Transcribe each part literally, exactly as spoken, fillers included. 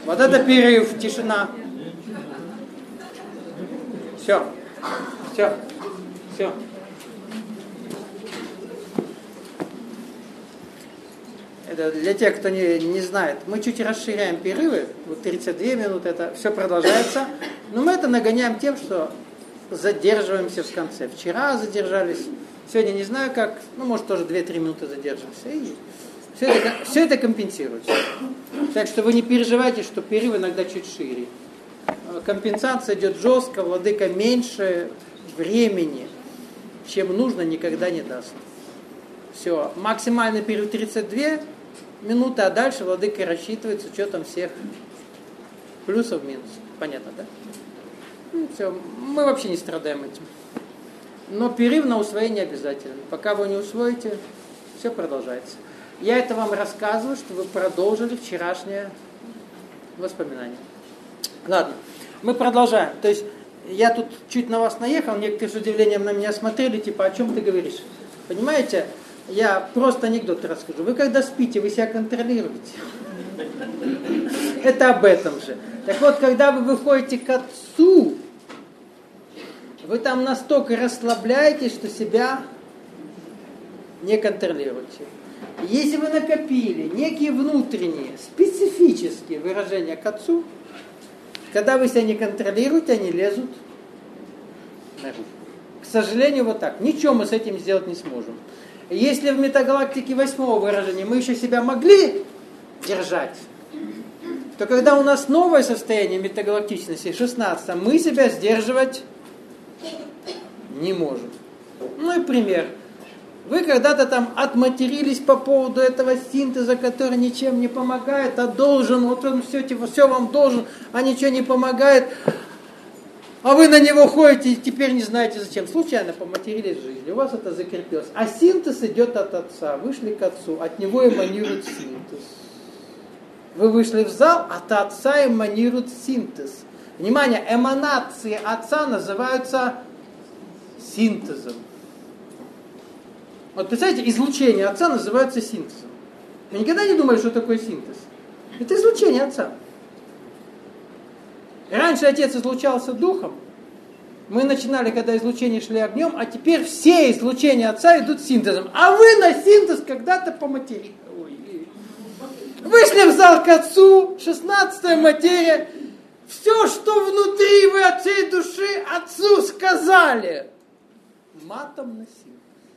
Вот это перерыв, тишина. Все. Все. Все. Это для тех, кто не, не знает. Мы чуть расширяем перерывы. Вот тридцать две минуты, это все продолжается. Но мы это нагоняем тем, что задерживаемся в конце. Вчера задержались. Сегодня не знаю как. Ну, может, тоже две-три минуты задержимся. И все это, все это компенсируется. Так что вы не переживайте, что перерыв иногда чуть шире. Компенсация идет жестко, владыка меньше времени, чем нужно, никогда не даст. Все. Максимальный период тридцать две минуты, а дальше владыка рассчитывает с учетом всех плюсов, минусов. Понятно, да? Ну, все. Мы вообще не страдаем этим. Но перерыв на усвоение обязательно. Пока вы не усвоите, все продолжается. Я это вам рассказываю, чтобы вы продолжили вчерашнее воспоминание. Ладно, мы продолжаем. То есть я тут чуть на вас наехал, некоторые с удивлением на меня смотрели, типа, о чем ты говоришь? Понимаете, я просто анекдот расскажу. Вы когда спите, вы себя контролируете. Это об этом же. Так вот, когда вы выходите к Отцу, вы там настолько расслабляетесь, что себя не контролируете. Если вы накопили некие внутренние, специфические выражения к Отцу, когда вы себя не контролируете, они лезут наружу. К сожалению, вот так. Ничего мы с этим сделать не сможем. Если в метагалактике восьмого выражения мы еще себя могли держать, то когда у нас новое состояние метагалактичности, шестнадцатом, мы себя сдерживать не можем. Ну и пример. Вы когда-то там отматерились по поводу этого синтеза, который ничем не помогает, а должен, вот он все, типа, все вам должен, а ничего не помогает. А вы на него ходите и теперь не знаете зачем. Случайно поматерились в жизни, у вас это закрепилось. А синтез идет от Отца. Вышли к Отцу, от него эманирует синтез. Вы вышли в зал, от Отца эманирует синтез. Внимание, эманации Отца называются синтезом. Вот представляете, излучение Отца называется синтезом. Вы никогда не думали, что такое синтез? Это излучение Отца. Раньше Отец излучался духом. Мы начинали, когда излучения шли огнем, а теперь все излучения Отца идут синтезом. А вы на синтез когда-то поматерили. Вышли в зал к Отцу, шестнадцатая материя. Все, что внутри вы от всей души Отцу сказали. Матом на синтез.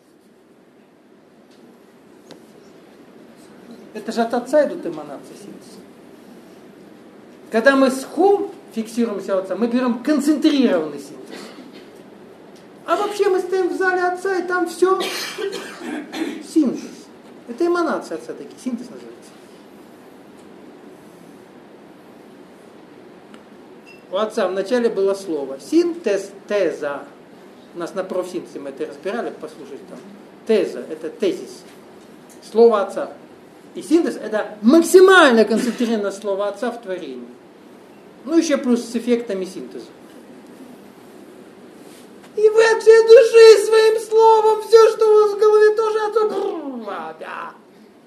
Это же от Отца идут эманации синтеза. Когда мы с хум фиксируемся от Отца, мы берем концентрированный синтез. А вообще мы стоим в зале Отца, и там все синтез. Это эманация Отца такие, синтез называется. У Отца вначале было слово синтез, теза. У нас на профсинтезе мы это разбирали, послушайте там. Теза, это тезис. Слово Отца. И синтез – это максимально концентрированное слово Отца в творении. Ну, еще плюс с эффектами синтеза. И вы от всей души своим словом, все, что у вас в голове, тоже Отцу.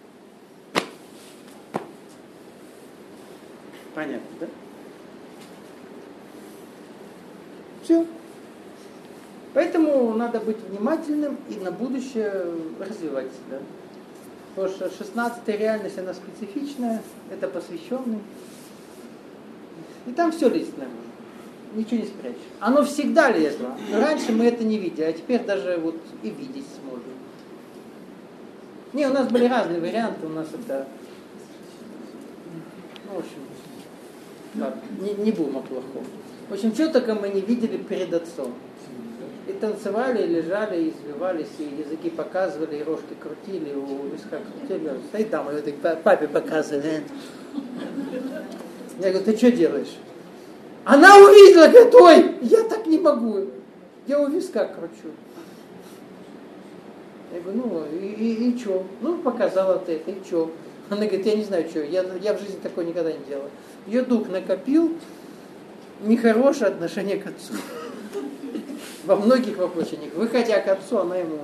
Понятно, да? Все. Поэтому надо быть внимательным и на будущее развивать себя. Потому что шестнадцатая реальность, она специфичная, это посвященный. И там все лезет наружу. Ничего не спрячешь. Оно всегда лезло. Но раньше мы это не видели, а теперь даже вот и видеть сможем. Не, у нас были разные варианты, у нас это... Ну, в общем, ладно, не, не будем о плохом. В общем, что только мы не видели перед Отцом. И танцевали, и лежали, и извивались, и языки показывали, и рожки крутили, у виска крутили. Стоит там, и папе показывали. Я говорю, ты что делаешь? Она увидела, говорит, ой, я так не могу. Я у виска кручу. Я говорю, ну, и, и, и что? Ну, показала ты это, и что? Она говорит, я не знаю, что, я, я в жизни такое никогда не делала. Ее дух накопил нехорошее отношение к Отцу. Во многих воплощениях. Выходя к Отцу, она ему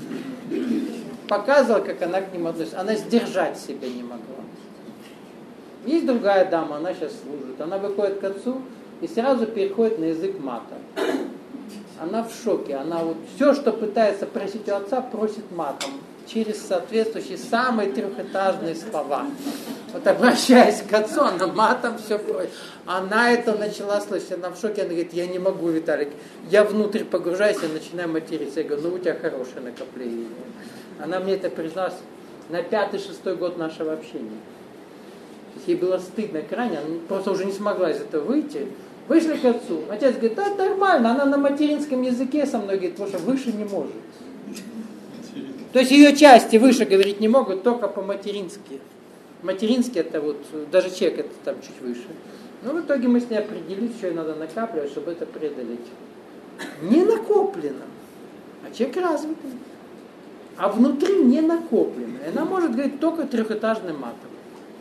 показывала, как она к нему относится. Она сдержать себя не могла. Есть другая дама, она сейчас служит. Она выходит к отцу и сразу переходит на язык мата. Она в шоке. Она вот все, что пытается просить у отца, просит матом. Через соответствующие самые трехэтажные слова. Вот обращаясь к отцу, она матом все просит. Она это начала слышать, она в шоке, она говорит, я не могу, Виталик. Я внутрь погружаюсь и начинаю материться. Я говорю, ну у тебя хорошее накопление. Она мне это призналась на пятый-шестой год нашего общения. То есть ей было стыдно крайне, она просто уже не смогла из этого выйти. Вышли к отцу. Отец говорит, да, нормально, она на материнском языке со мной говорит, потому что выше не может. То есть ее части выше говорить не могут, только по-матерински. Материнский это вот, даже чек это там чуть выше. Ну, в итоге мы с ней определились, что ей надо накапливать, чтобы это преодолеть. Не накоплено, а чек развитый. А внутри не накоплено. И она может говорить только трехэтажным матом.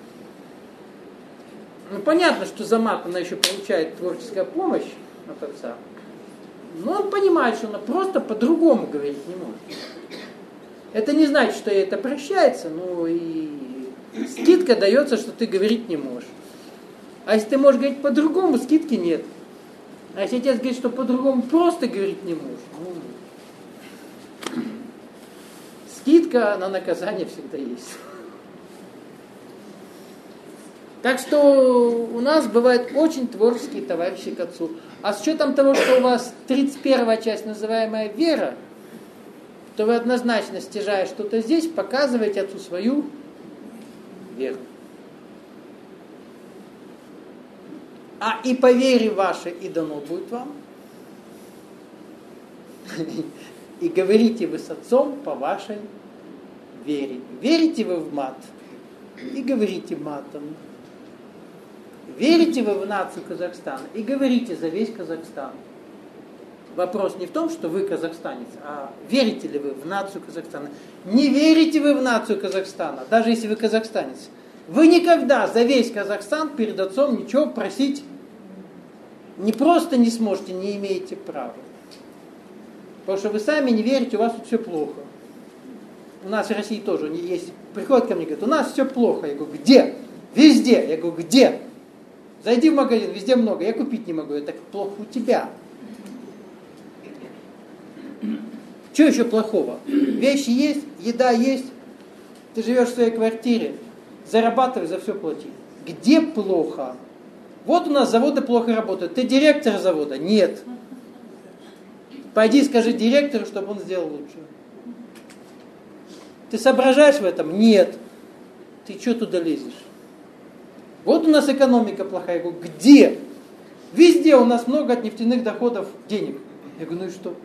Ну, понятно, что за мат она еще получает творческая помощь от отца. Но он понимает, что она просто по-другому говорить не может. Это не значит, что ей это прощается, но и скидка дается, что ты говорить не можешь. А если ты можешь говорить по-другому, скидки нет. А если отец говорит, что по-другому просто говорить не можешь, ну, скидка на наказание всегда есть. Так что у нас бывают очень творческие товарищи к отцу. А с учетом того, что у вас тридцать первая часть, называемая вера, то вы однозначно, стяжая что-то здесь, показываете отцу свою веру. А и по вере вашей и дано будет вам. И говорите вы с отцом по вашей вере. Верите вы в мат и говорите матом. Верите вы в нацию Казахстана и говорите за весь Казахстан. Вопрос не в том, что вы казахстанец, а верите ли вы в нацию Казахстана. Не верите вы в нацию Казахстана, даже если вы казахстанец. Вы никогда за весь Казахстан перед отцом ничего просить не просто не сможете, не имеете права. Потому что вы сами не верите, у вас тут все плохо. У нас в России тоже есть. Приходят ко мне и говорят, у нас все плохо. Я говорю, где? Везде. Я говорю, где? Зайди в магазин, везде много, я купить не могу. Это плохо у тебя. Что еще плохого? Вещи есть, еда есть, ты живешь в своей квартире, зарабатывай, за все плати. Где плохо? Вот у нас заводы плохо работают. Ты директор завода? Нет. Пойди скажи директору, чтобы он сделал лучше. Ты соображаешь в этом? Нет. Ты что туда лезешь? Вот у нас экономика плохая. Я говорю, где? Везде у нас много от нефтяных доходов денег. Я говорю, ну и что?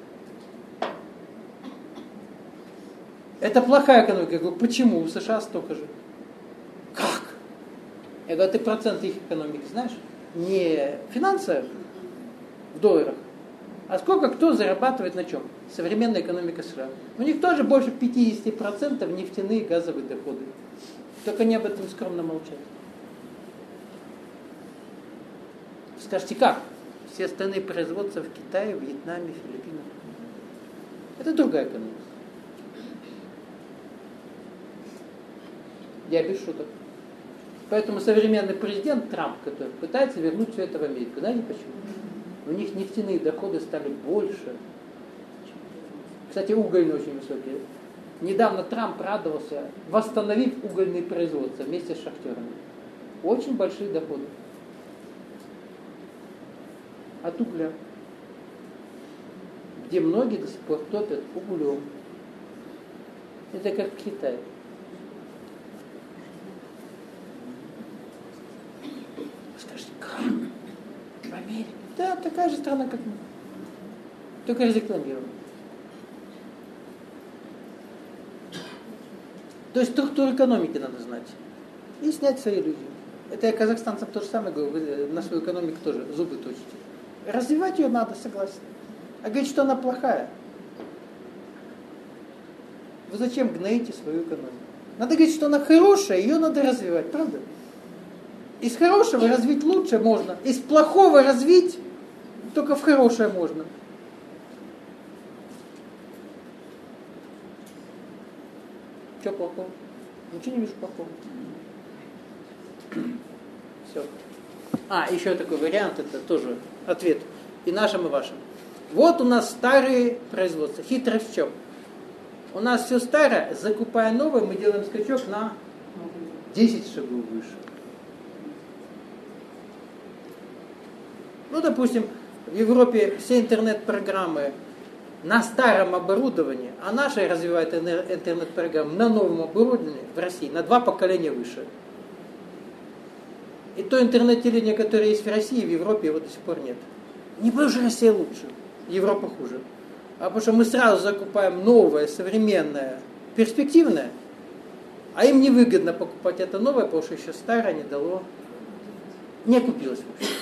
Это плохая экономика. Я говорю, почему? У США столько же. Как? Я говорю, а ты проценты их экономики знаешь? Не финансовые в долларах, а сколько кто зарабатывает на чем? Современная экономика США. У них тоже больше пятьдесят процентов нефтяные и газовые доходы. Только они об этом скромно молчат. Скажите, как? Все остальные производства в Китае, Вьетнаме, Филиппинах. Это другая экономика. Я без шуток. Поэтому современный президент Трамп, который пытается вернуть все это в Америку. Знаете почему? У них нефтяные доходы стали больше. Кстати, угольные очень высокие. Недавно Трамп радовался, восстановив угольные производства вместе с шахтерами. Очень большие доходы. От угля. Где многие до сих пор топят углем. Это как в Китае. Скажите, как? В Америке? Да, такая же страна, как мы. Только разрекламирована. То есть структуру экономики надо знать. И снять свои иллюзии. Это я казахстанцам то же самое говорю, вы на свою экономику тоже зубы точите. Развивать ее надо, согласен. А говорить, что она плохая. Вы зачем гноите свою экономику? Надо говорить, что она хорошая, ее надо развивать, правда? Из хорошего развить лучше можно. Из плохого развить только в хорошее можно. Что плохого? Ничего не вижу плохого. Все. А, еще такой вариант, это тоже ответ и нашим, и вашим. Вот у нас старые производства. Хитрость в чем? У нас все старое, закупая новое, мы делаем скачок на десять шагов выше. Ну, допустим, в Европе все интернет-программы на старом оборудовании, а наша развивает интернет-программы на новом оборудовании в России на два поколения выше. И то интернет-телевидение, которое есть в России, в Европе его до сих пор нет. Не потому что Россия лучше, Европа хуже, а потому что мы сразу закупаем новое, современное, перспективное, а им невыгодно покупать это новое, потому что еще старое не дало, не окупилось вообще.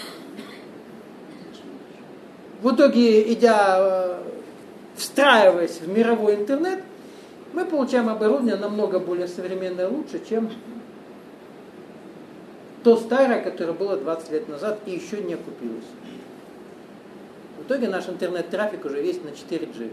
В итоге, идя, встраиваясь в мировой интернет, мы получаем оборудование намного более современное и лучше, чем то старое, которое было двадцать лет назад и еще не окупилось. В итоге наш интернет-трафик уже весь на четыре джи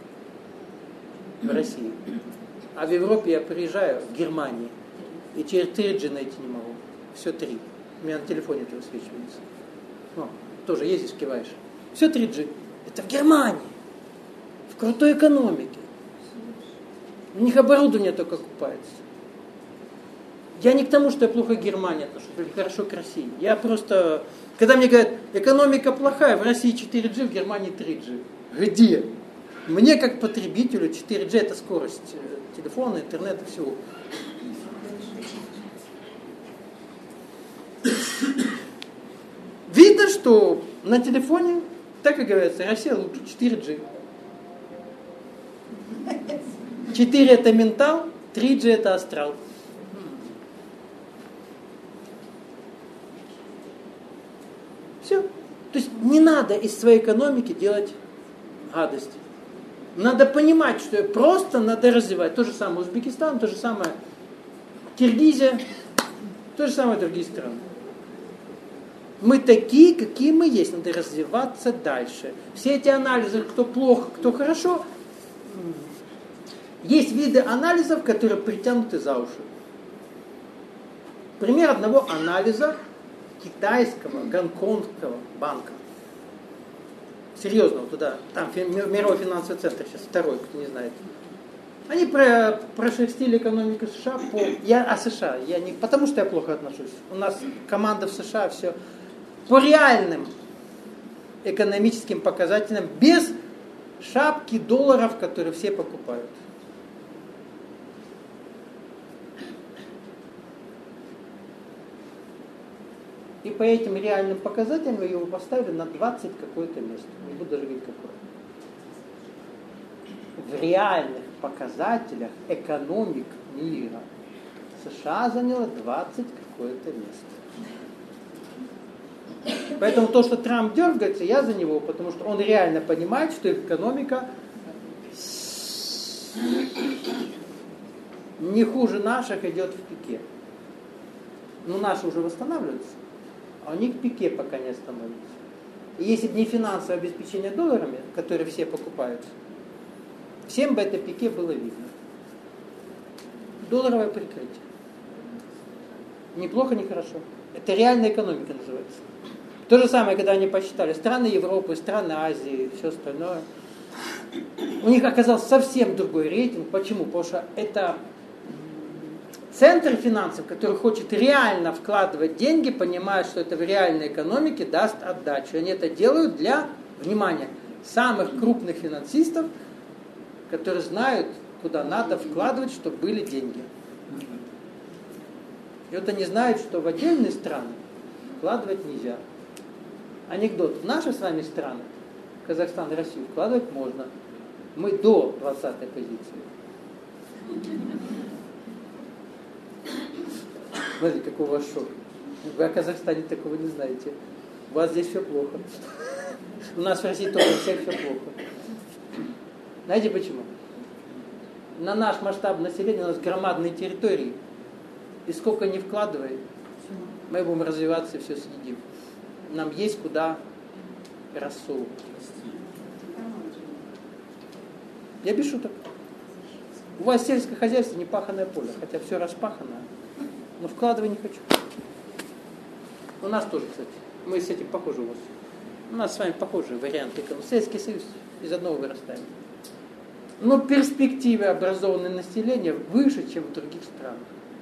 в России. А в Европе я приезжаю, в Германии, и через три джи найти не могу. Все три. У меня на телефоне это высвечивается. Ну, тоже ездишь, киваешь. Все три джи. Это в Германии. В крутой экономике. У них оборудование только купается. Я не к тому, что я плохо к Германии отношусь, или хорошо к России. Я просто... Когда мне говорят, экономика плохая, в России четыре джи, в Германии три джи. Где? Мне, как потребителю, четыре джи это скорость телефона, интернета, всего. Видно, что на телефоне, так и говорится, Россия лучше, четыре джи. четыре это ментал, три джи это астрал. Все. То есть не надо из своей экономики делать гадости. Надо понимать, что просто надо развивать. То же самое Узбекистан, то же самое Киргизия, то же самое другие страны. Мы такие, какие мы есть. Надо развиваться дальше. Все эти анализы, кто плохо, кто хорошо. Есть виды анализов, которые притянуты за уши. Пример одного анализа китайского, гонконгского банка. Серьезно, вот туда, там мировой финансовый центр сейчас, второй, кто не знает. Они про, прошерстили экономику США по... Я о США, я не потому что я плохо отношусь. У нас команда в США, все. По реальным экономическим показателям, без шапки долларов, которые все покупают. И по этим реальным показателям мы его поставили на двадцать какое-то место. Не буду даже говорить какое. В реальных показателях экономик мира США заняла двадцать какое-то место. Поэтому то, что Трамп дергается, я за него, потому что он реально понимает, что экономика не хуже наших идет в пике. Но наши уже восстанавливаются. А у них пике пока не остановится. И если бы не финансовое обеспечение долларами, которые все покупают, всем бы это пике было видно. Долларовое прикрытие. Неплохо, не хорошо. Это реальная экономика называется. То же самое, когда они посчитали страны Европы, страны Азии, все остальное. У них оказался совсем другой рейтинг. Почему? Потому что это центр финансов, который хочет реально вкладывать деньги, понимает, что это в реальной экономике даст отдачу. Они это делают для, внимания, самых крупных финансистов, которые знают, куда надо вкладывать, чтобы были деньги. И вот они знают, что в отдельные страны вкладывать нельзя. Анекдот. В наши с вами страны, Казахстан и Россию, вкладывать можно. Мы до двадцатой позиции. Смотрите, какой у вас шок. Вы о Казахстане такого не знаете. У вас здесь все плохо. У нас в России тоже всех все плохо. Знаете почему? На наш масштаб населения у нас громадные территории. И сколько ни вкладывай, мы будем развиваться и все съедим. Нам есть куда рассовывать. Я без шуток. У вас сельское хозяйство не паханое поле, хотя все распахано, но вкладывать не хочу. У нас тоже, кстати, мы с этим похожи у вас. У нас с вами похожие варианты. Советский Союз, из одного вырастаем. Но перспективы образованного населения выше, чем в других странах.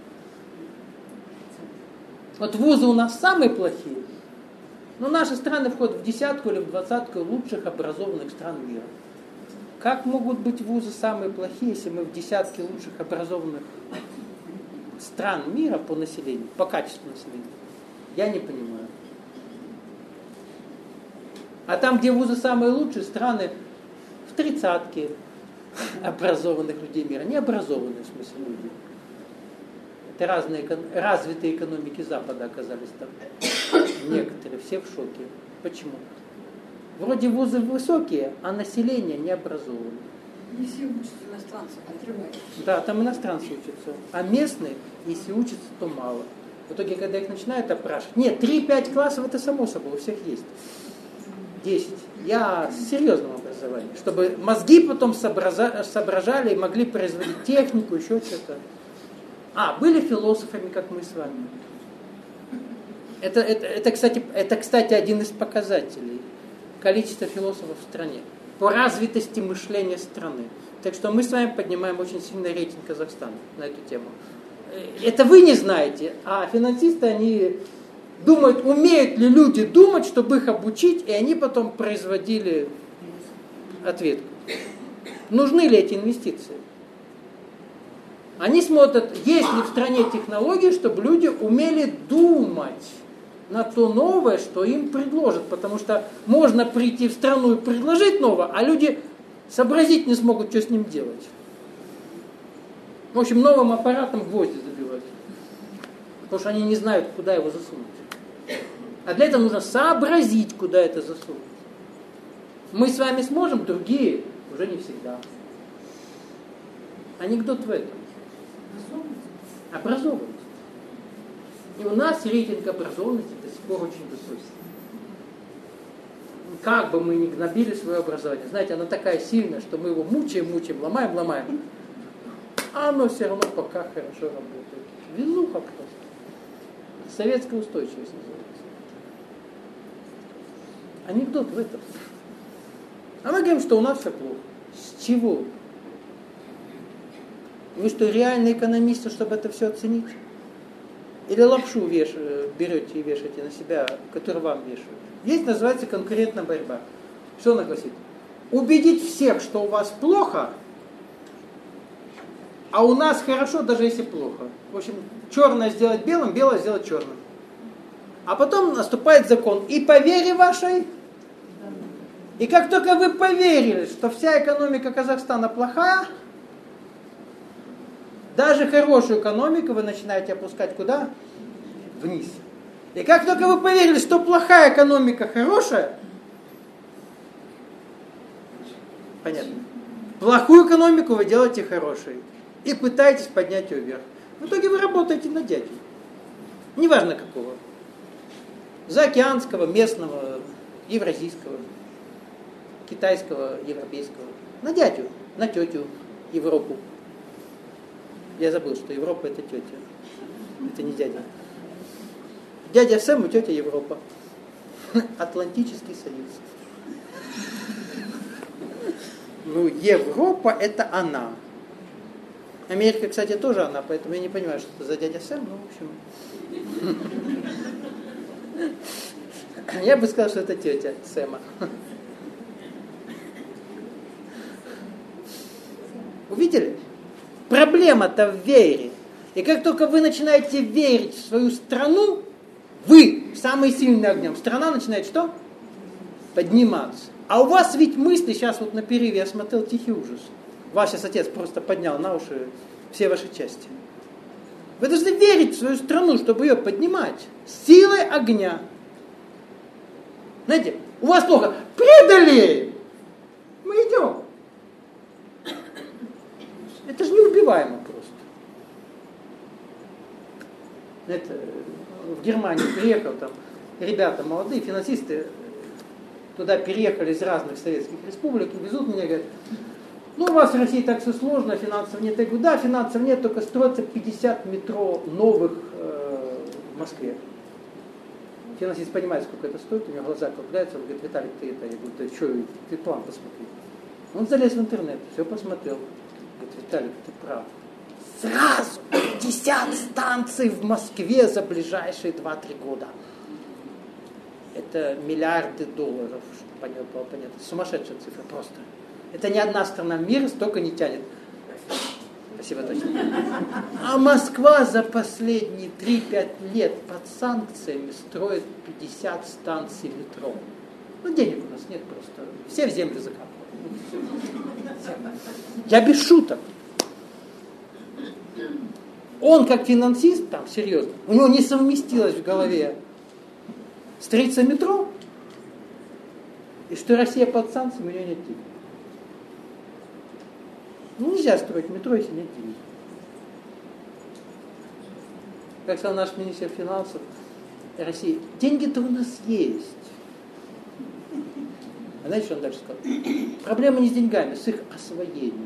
Вот вузы у нас самые плохие, но наши страны входят в десятку или в двадцатку лучших образованных стран мира. Как могут быть вузы самые плохие, если мы в десятке лучших образованных стран мира по населению, по качеству населения? Я не понимаю. А там, где вузы самые лучшие, страны в тридцатке образованных людей мира. Не образованные, в смысле, люди. Это разные, развитые экономики Запада оказались там. Некоторые, все в шоке. Почему? Вроде вузы высокие, а население не образованное. Не все учатся иностранцы, отрываются. Да, там иностранцы учатся. А местные, если учатся, то мало. В итоге, когда их начинают опрашивать... Нет, три-пять классов это само собой, у всех есть. десять. Я с серьезным образованием. Чтобы мозги потом сообраза... соображали и могли производить технику, еще что-то. А, были философами, как мы с вами. Это, это, это, кстати, это, кстати, один из показателей. Количество философов в стране. По развитости мышления страны. Так что мы с вами поднимаем очень сильно рейтинг Казахстана на эту тему. Это вы не знаете, а финансисты, они думают, умеют ли люди думать, чтобы их обучить, и они потом производили ответку. Нужны ли эти инвестиции? Они смотрят, есть ли в стране технологии, чтобы люди умели думать на то новое, что им предложат. Потому что можно прийти в страну и предложить новое, а люди сообразить не смогут, что с ним делать. В общем, новым аппаратом гвозди забивать. Потому что они не знают, куда его засунуть. А для этого нужно сообразить, куда это засунуть. Мы с вами сможем, другие уже не всегда. Анекдот в этом. Образованность. И у нас рейтинг образованности до сих пор очень высокий. Как бы мы ни гнобили свое образование, знаете, оно такая сильная, что мы его мучаем, мучаем, ломаем, ломаем. А оно все равно пока хорошо работает. Везуха просто. Советская устойчивость называется. Анекдот в этом. А мы говорим, что у нас все плохо. С чего? Вы что, реальные экономисты, чтобы это все оценить? Или лапшу веш... берете и вешаете на себя, которую вам вешают? Здесь называется конкурентная борьба. Что она гласит? Убедить всех, что у вас плохо, а у нас хорошо, даже если плохо. В общем, черное сделать белым, белое сделать черным. А потом наступает закон. И по вере вашей, и как только вы поверили, что вся экономика Казахстана плохая, даже хорошую экономику вы начинаете опускать куда? Вниз. И как только вы поверили, что плохая экономика хорошая, понятно, плохую экономику вы делаете хорошей. И пытаетесь поднять ее вверх. В итоге вы работаете на дядю. Неважно какого. Заокеанского, местного, евразийского, китайского, европейского. На дядю, на тетю, Европу. Я забыл, что Европа это тетя. Это не дядя. Дядя Сэм и тетя Европа. Атлантический союз. Ну, Европа это она. Америка, кстати, тоже она, поэтому я не понимаю, что это за дядя Сэм, ну, в общем. Я бы сказал, что это тетя Сэма. Увидели? Проблема-то в вере. И как только вы начинаете верить в свою страну, вы самый сильный огнем. Страна начинает что? Подниматься. А у вас ведь мысли, сейчас вот на перерыве я смотрел «Тихий ужас». Ваш сейчас отец просто поднял на уши все ваши части. Вы должны верить в свою страну, чтобы ее поднимать. Силой огня. Знаете, у вас плохо. Предали! Мы идем. Это же неубиваемо просто. Это, в Германию приехал там ребята молодые, финансисты, туда переехали из разных советских республик, и везут меня, говорят, ну, у вас в России так все сложно, финансов нет. Я говорю, да, финансов нет, только строится пятьдесят метро новых э, в Москве. финансист понимает, сколько это стоит, у него глаза округляются, он говорит: Виталик, ты это, я говорю, ты что, ты план посмотри. Он залез в интернет, все посмотрел. Говорит: Виталик, ты прав. Сразу пятьдесят станций в Москве за ближайшие два-три года. Это миллиарды долларов, чтобы было понятно. Сумасшедшая цифра просто. Это ни одна страна в мире столько не тянет. Спасибо, точно. А Москва за последние три-пять лет под санкциями строит пятьдесят станций метро. Ну, денег у нас нет просто. Все в землю закапывают. Я без шуток. Он, как финансист, там, серьезно, у него не совместилось в голове строительство метро, и что Россия под санкциями, у нее нет денег. Ну, нельзя строить метро, если нет денег. Как сказал наш министр финансов России, деньги-то у нас есть. А знаете, что он дальше сказал? Проблема не с деньгами, с их освоением.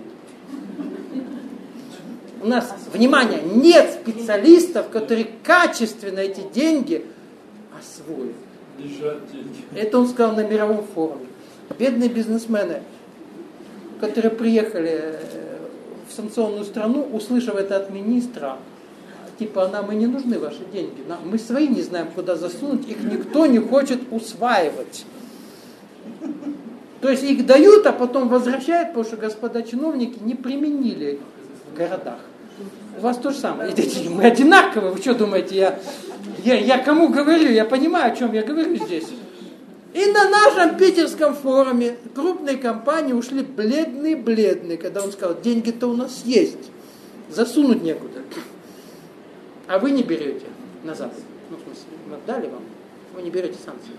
У нас, внимание, нет специалистов, которые качественно эти деньги освоят. Это он сказал на мировом форуме. Бедные бизнесмены, которые приехали в санкционную страну, услышав это от министра, типа: нам и не нужны ваши деньги, мы свои не знаем, куда засунуть, их никто не хочет усваивать. То есть их дают, а потом возвращают, потому что господа чиновники не применили в городах. У вас то же самое. Мы одинаковые, вы что думаете, я, я, я кому говорю, я понимаю, о чем я говорю здесь. И на нашем питерском форуме крупные компании ушли бледные-бледные, когда он сказал: деньги-то у нас есть, засунуть некуда. А вы не берете на Запад. Ну, в смысле, мы дали вам, вы не берете санкции.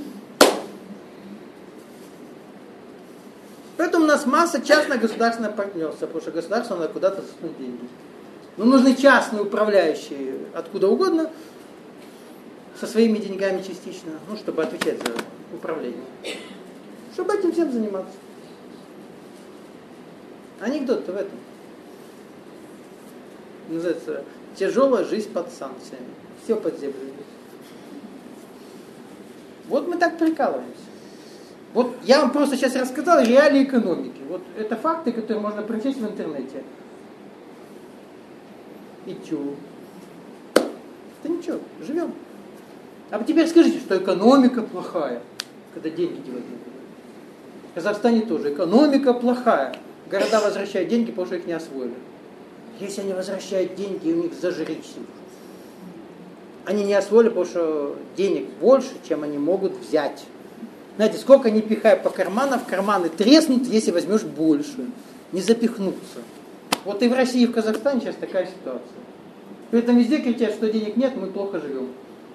Поэтому у нас масса частно-государственного партнерства, потому что государство надо куда-то засунуть деньги. Но нужны частные управляющие откуда угодно, со своими деньгами частично, ну, чтобы отвечать за управление. Чтобы этим всем заниматься. Анекдот-то в этом. Называется «Тяжелая жизнь под санкциями». Все под землю идет. Вот мы так прикалываемся. Вот я вам просто сейчас рассказал реалии экономики. Вот это факты, которые можно прочесть в интернете. И чё? Да ничего, живем. А теперь скажите, что экономика плохая, когда деньги девать некуда. В Казахстане тоже экономика плохая. Города возвращают деньги, потому что их не освоили. Если они возвращают деньги, у них зажрись. Они не освоили, потому что денег больше, чем они могут взять. Знаете, сколько ни пихай по карманам, в карманы треснут, если возьмешь больше. Не запихнуться. Вот и в России, и в Казахстане сейчас такая ситуация. При этом везде кричат, что денег нет, мы плохо живем.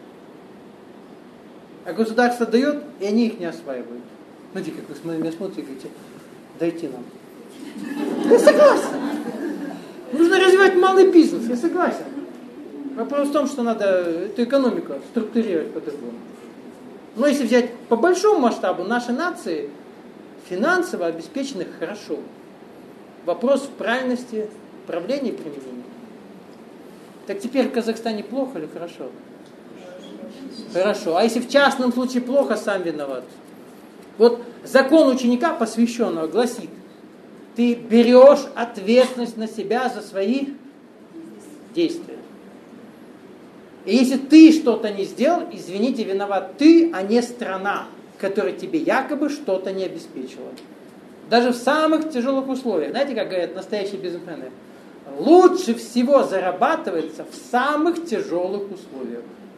А государство дает, и они их не осваивают. Знаете, как вы на меня смотрите и говорите: дайте нам. Я согласен. Нужно развивать малый бизнес, я согласен. Вопрос в том, что надо эту экономику структурировать по-другому. Но если взять по большому масштабу, наши нации финансово обеспечены хорошо. Вопрос в правильности правления и применения. Так теперь в Казахстане плохо или хорошо? Хорошо. А если в частном случае плохо, сам виноват. Вот закон ученика посвященного гласит: ты берешь ответственность на себя за свои действия. И если ты что-то не сделал, извините, виноват ты, а не страна, которая тебе якобы что-то не обеспечила. Даже в самых тяжелых условиях. Знаете, как говорят настоящие бизнесмены? Лучше всего зарабатывается в самых тяжелых условиях.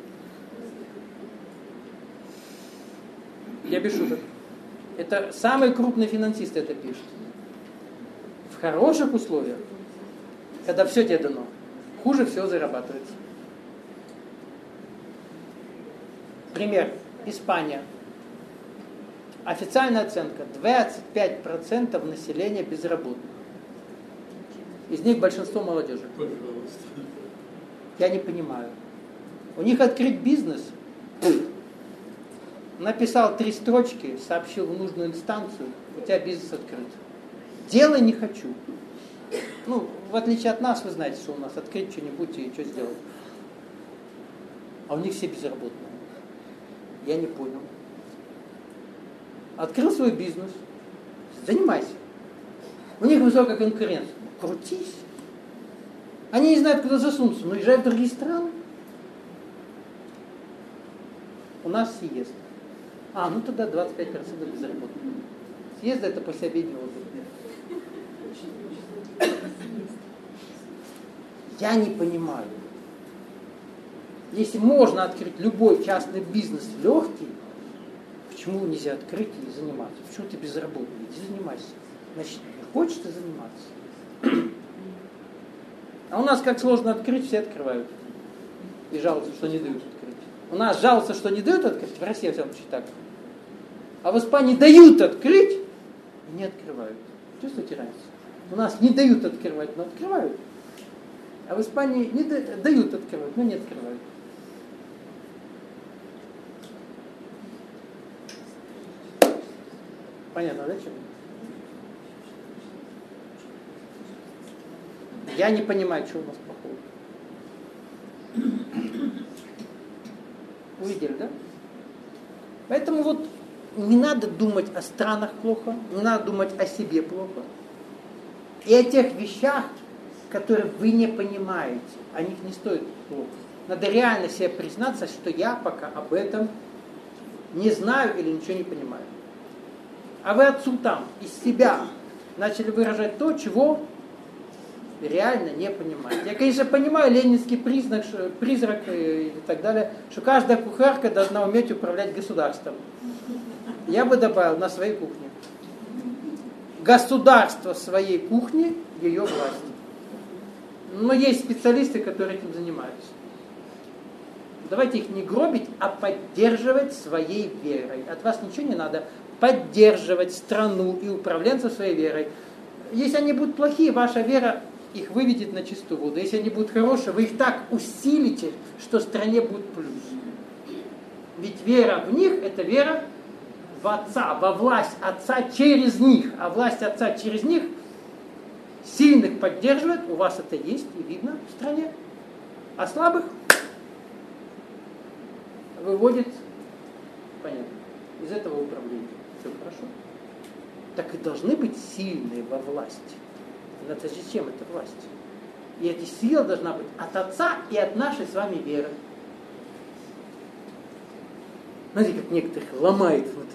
Я без шуток. Это самые крупные финансисты это пишут. В хороших условиях, когда все тебе дано, хуже всего зарабатывается. Пример. Испания. Официальная оценка. двадцать пять процентов населения безработных. Из них большинство молодежи. Пожалуйста. Я не понимаю. У них открыть бизнес. Написал три строчки, сообщил в нужную инстанцию, у тебя бизнес открыт. Делай не хочу. Ну, в отличие от нас, вы знаете, что у нас открыть что-нибудь и что сделать. А у них все безработные. Я не понял. Открыл свой бизнес. Занимайся. У них высокая конкуренция. Крутись. Они не знают, куда засунуться, но езжай в другие страны. У нас съезд. А, ну тогда двадцать пять процентов безработных. Съезд это после обеденного отдыха. Я не понимаю. Если можно открыть любой частный бизнес легкий, почему нельзя открыть и заниматься? Почему ты безработный? Иди занимайся. Значит, не хочешь ты заниматься. А у нас как сложно открыть, все открывают. И жалуются, что не дают открыть. У нас жалуются, что не дают открыть, в России, во всяком случае, так. А в Испании дают открыть и не открывают. Чувствуете разницу? У нас не дают открывать, но открывают. А в Испании не да, дают открывать, но не открывают. Понятно, да, чем? Я не понимаю, что у нас плохого. Увидели, да? Поэтому вот не надо думать о странах плохо, не надо думать о себе плохо. И о тех вещах, которые вы не понимаете, о них не стоит плохо. Надо реально себе признаться, что я пока об этом не знаю или ничего не понимаю. А вы отцу там, из себя, начали выражать то, чего реально не понимаете. Я, конечно, понимаю ленинский признак, призрак и так далее, что каждая кухарка должна уметь управлять государством. Я бы добавил на своей кухне. Государство своей кухни, ее власть. Но есть специалисты, которые этим занимаются. Давайте их не гробить, а поддерживать своей верой. От вас ничего не надо. Поддерживать страну и управленцев своей верой. Если они будут плохие, ваша вера их выведет на чистую воду. Если они будут хорошие, вы их так усилите, что стране будет плюс. Ведь вера в них – это вера в Отца, во власть Отца через них. А власть Отца через них сильных поддерживает, у вас это есть и видно в стране. А слабых выводит, понятно, из этого управления. Все хорошо. Так и должны быть сильные во власти. Но это зачем эта власть? И эта сила должна быть от Отца и от нашей с вами веры. Знаете, как некоторых ломает внутри.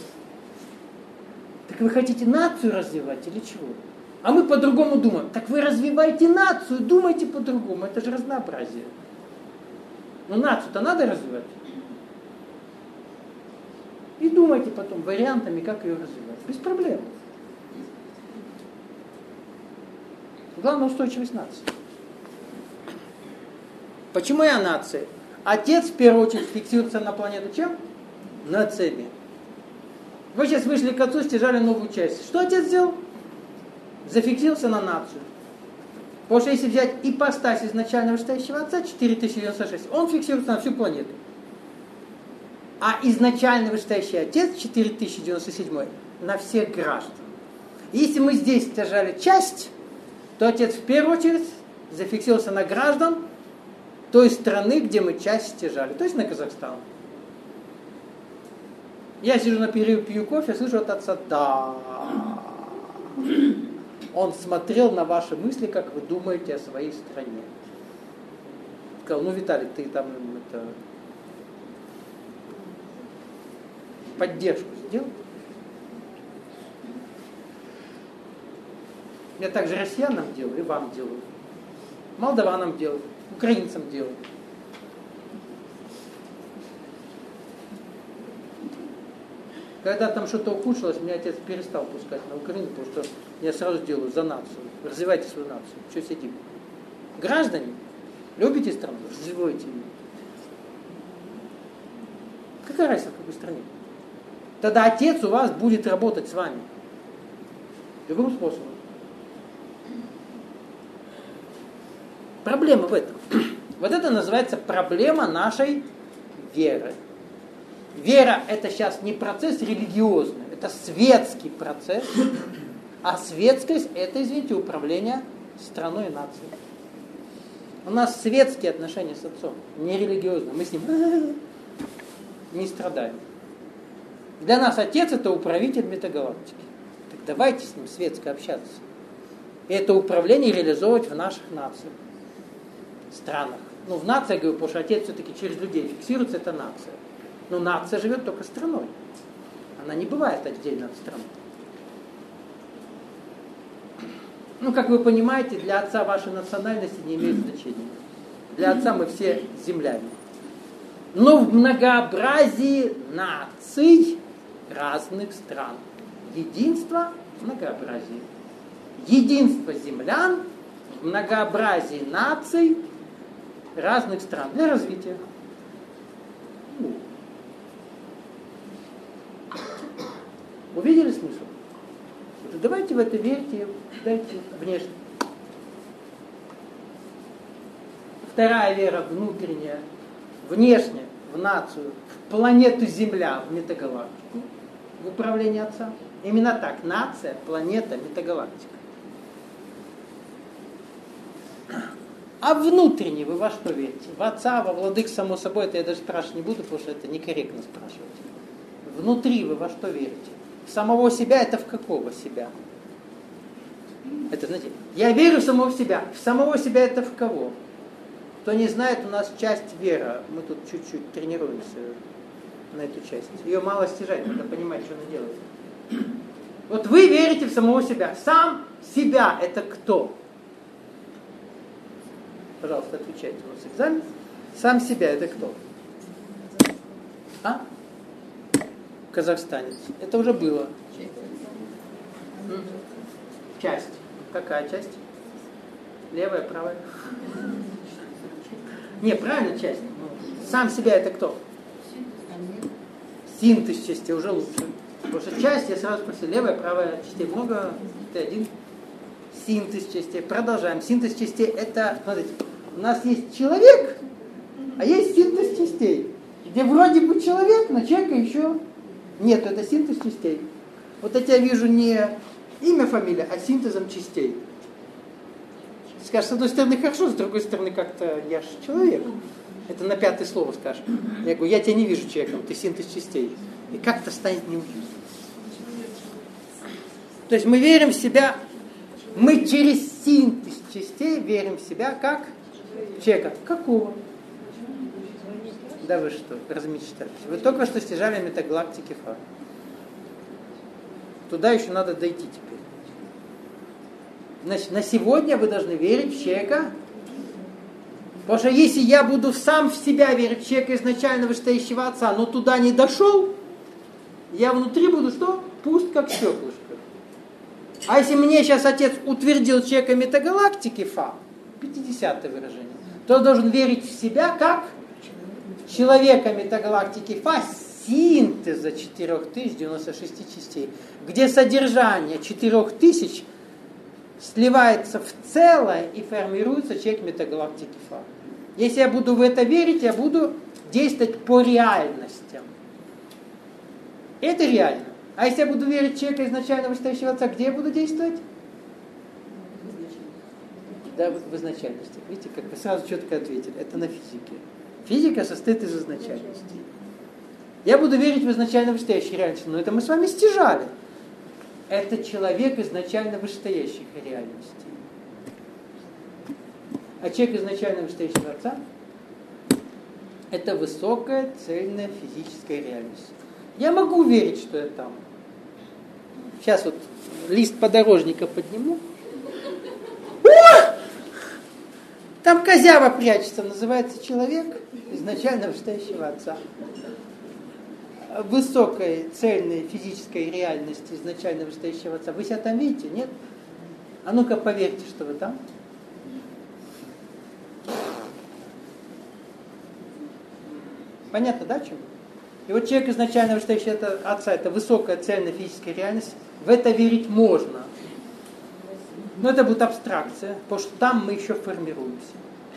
Так вы хотите нацию развивать или чего? А мы по-другому думаем. Так вы развиваете нацию, думайте по-другому. Это же разнообразие. Но нацию-то надо развивать. И думайте потом вариантами, как ее развивать. Без проблем. Главное устойчивость нации. Почему я нация? Отец в первую очередь фиксируется на планету чем? На цели. Вы сейчас вышли к отцу, стяжали новую часть. Что отец сделал? Зафиксировался на нацию. Потому что если взять ипостась изначально вышестоящего отца, четыре тысячи девяносто шесть, он фиксируется на всю планету. А изначально вышестоящий отец, четыре тысячи девяносто семь, на всех граждан. Если мы здесь стяжали часть, то отец в первую очередь зафиксировался на граждан той страны, где мы часть стяжали, то есть на Казахстан. Я сижу на перерыве, пью кофе, слышу от отца «да». Он смотрел на ваши мысли, как вы думаете о своей стране. Сказал, ну, Виталий, ты там это, поддержку сделал. Я также россиянам делаю, и вам делаю. Молдаванам делаю, украинцам делаю. Когда там что-то ухудшилось, меня отец перестал пускать на Украину, потому что я сразу делаю за нацию. Развивайте свою нацию. Что сидим? Граждане, любите страну? Развивайте ее. Какая разница, в какой стране? Тогда отец у вас будет работать с вами. Любым способом. Проблема в этом. Вот это называется проблема нашей веры. Вера – это сейчас не процесс религиозный, это светский процесс, а светскость – это, извините, управление страной и нацией. У нас светские отношения с отцом, не религиозные. Мы с ним не страдаем. Для нас Отец это управитель метагалактики. Так давайте с ним светско общаться. И это управление реализовывать в наших нациях, странах. Ну, в нации, я говорю, потому что Отец все-таки через людей фиксируется, это нация. Но нация живет только страной. Она не бывает отдельно от страны. Ну, как вы понимаете, для Отца вашей национальности не имеет значения. Для Отца мы все земляне. Но в многообразии наций разных стран. Единство в многообразии. Единство землян в многообразии наций разных стран для развития. Увидели смысл? Вот давайте в это верьте, дайте внешне. Вторая вера внутренняя, внешняя, в нацию, в планету Земля, в метагалактику, в управлении Отца. Именно так. Нация, планета, метагалактика. А внутренне вы во что верите? В Отца, во Владык, само собой, это я даже спрашивать не буду, потому что это некорректно спрашивать. Внутри вы во что верите? В самого себя это в какого себя? Это, знаете, я верю в самого себя. В самого себя это в кого? Кто не знает, у нас часть вера. Мы тут чуть-чуть тренируемся на эту часть. Ее мало стяжать, надо понимать, что она делает. Вот вы верите в самого себя. Сам себя это кто? Пожалуйста, отвечайте. У нас экзамен. Сам себя это кто? А? Казахстанец. Это уже было. Часть. Какая часть? Левая, правая? Не, правильно часть. Сам себя это кто? Синтез частей уже лучше. Потому что часть, я сразу спросил, левая, правая частей много, ты один. Синтез частей. Продолжаем. Синтез частей это, смотрите, у нас есть человек, а есть синтез частей. Где вроде бы человек, но человека еще нет. Это синтез частей. Вот это я вижу не имя, фамилия, а синтезом частей. Скажешь, с одной стороны хорошо, с другой стороны как-то я же человек. Это на пятое слово скажешь. Я говорю, я тебя не вижу человеком, ты синтез частей. И как-то станет неуютно. То есть мы верим в себя, мы через синтез частей верим в себя как человека. Какого? Да вы что, размечтались. Вы только что стяжали метагалактики Фа. Туда еще надо дойти теперь. Значит, на сегодня вы должны верить в человека. Потому что если я буду сам в себя верить в человека изначально вышестоящего Отца, но туда не дошел, я внутри буду что? Пуст, как стеклышко. А если мне сейчас Отец утвердил человека метагалактики Фа, пятидесятое выражение, то я должен верить в себя как человека метагалактики Фа, синтеза четыре тысячи девяносто шесть частей, где содержание четыре тысячи сливается в целое и формируется человек метагалактики Фа. Если я буду в это верить, я буду действовать по реальностям. Это реально. А если я буду верить в человека изначально вышестоящего Отца, где я буду действовать? Да, в изначальности. Видите, как вы сразу четко ответили. Это на физике. Физика состоит из изначальности. Я буду верить в изначально вышестоящей реальности, но это мы с вами стяжали. Это человек изначально вышестоящих реальностей. А человек изначально вышестоящего Отца – это высокая, цельная физическая реальность. Я могу верить, что я там. Сейчас вот лист подорожника подниму. О! Там козява прячется, называется человек изначально вышестоящего Отца. Высокой, цельной физической реальности изначально вышестоящего Отца. Вы себя там видите, нет? А ну-ка поверьте, что вы там. Понятно, да, чем? И вот человек изначально вышестоящего Отца, это высокая, цельная физическая реальность. В это верить можно. Но это будет абстракция, потому что там мы еще формируемся.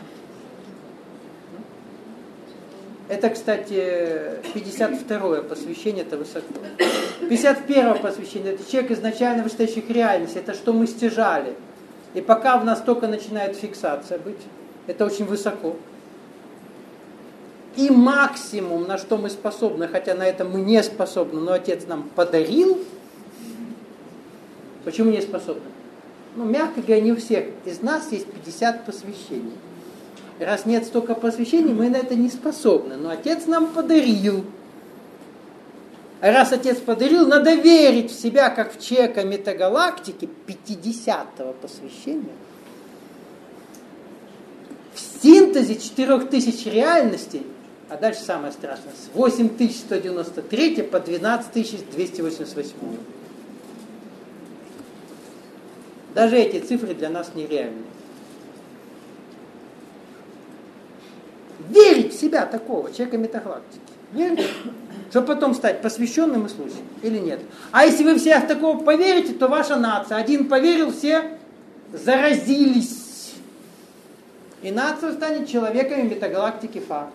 Это, кстати, пятьдесят второе посвящение, это высоко. пятьдесят первое посвящение, это человек изначально вышестоящих реальностей, это что мы стяжали. И пока в нас только начинает фиксация быть, это очень высоко. И максимум, на что мы способны, хотя на это мы не способны, но Отец нам подарил. Почему не способны? Ну, мягко говоря, не у всех из нас есть пятьдесят посвящений. Раз нет столько посвящений, мы на это не способны. Но Отец нам подарил. А раз Отец подарил, надо верить в себя, как в человека метагалактики пятидесятого посвящения. В синтезе четырех тысяч реальностей, а дальше самое страшное, с восемь тысяч сто девяносто три по двенадцать тысяч двести восемьдесят восемь. Даже эти цифры для нас нереальны. Верить в себя такого, человека метагалактики. Верить? Чтобы потом стать посвященным и слушать. Или нет? А если вы все в такого поверите, то ваша нация. Один поверил, все заразились. И нация станет человеками метагалактики Фа.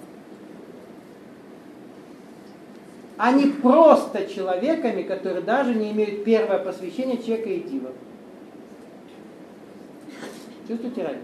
А не просто человеками, которые даже не имеют первое посвящение человека и дива. Чувствуете разницу?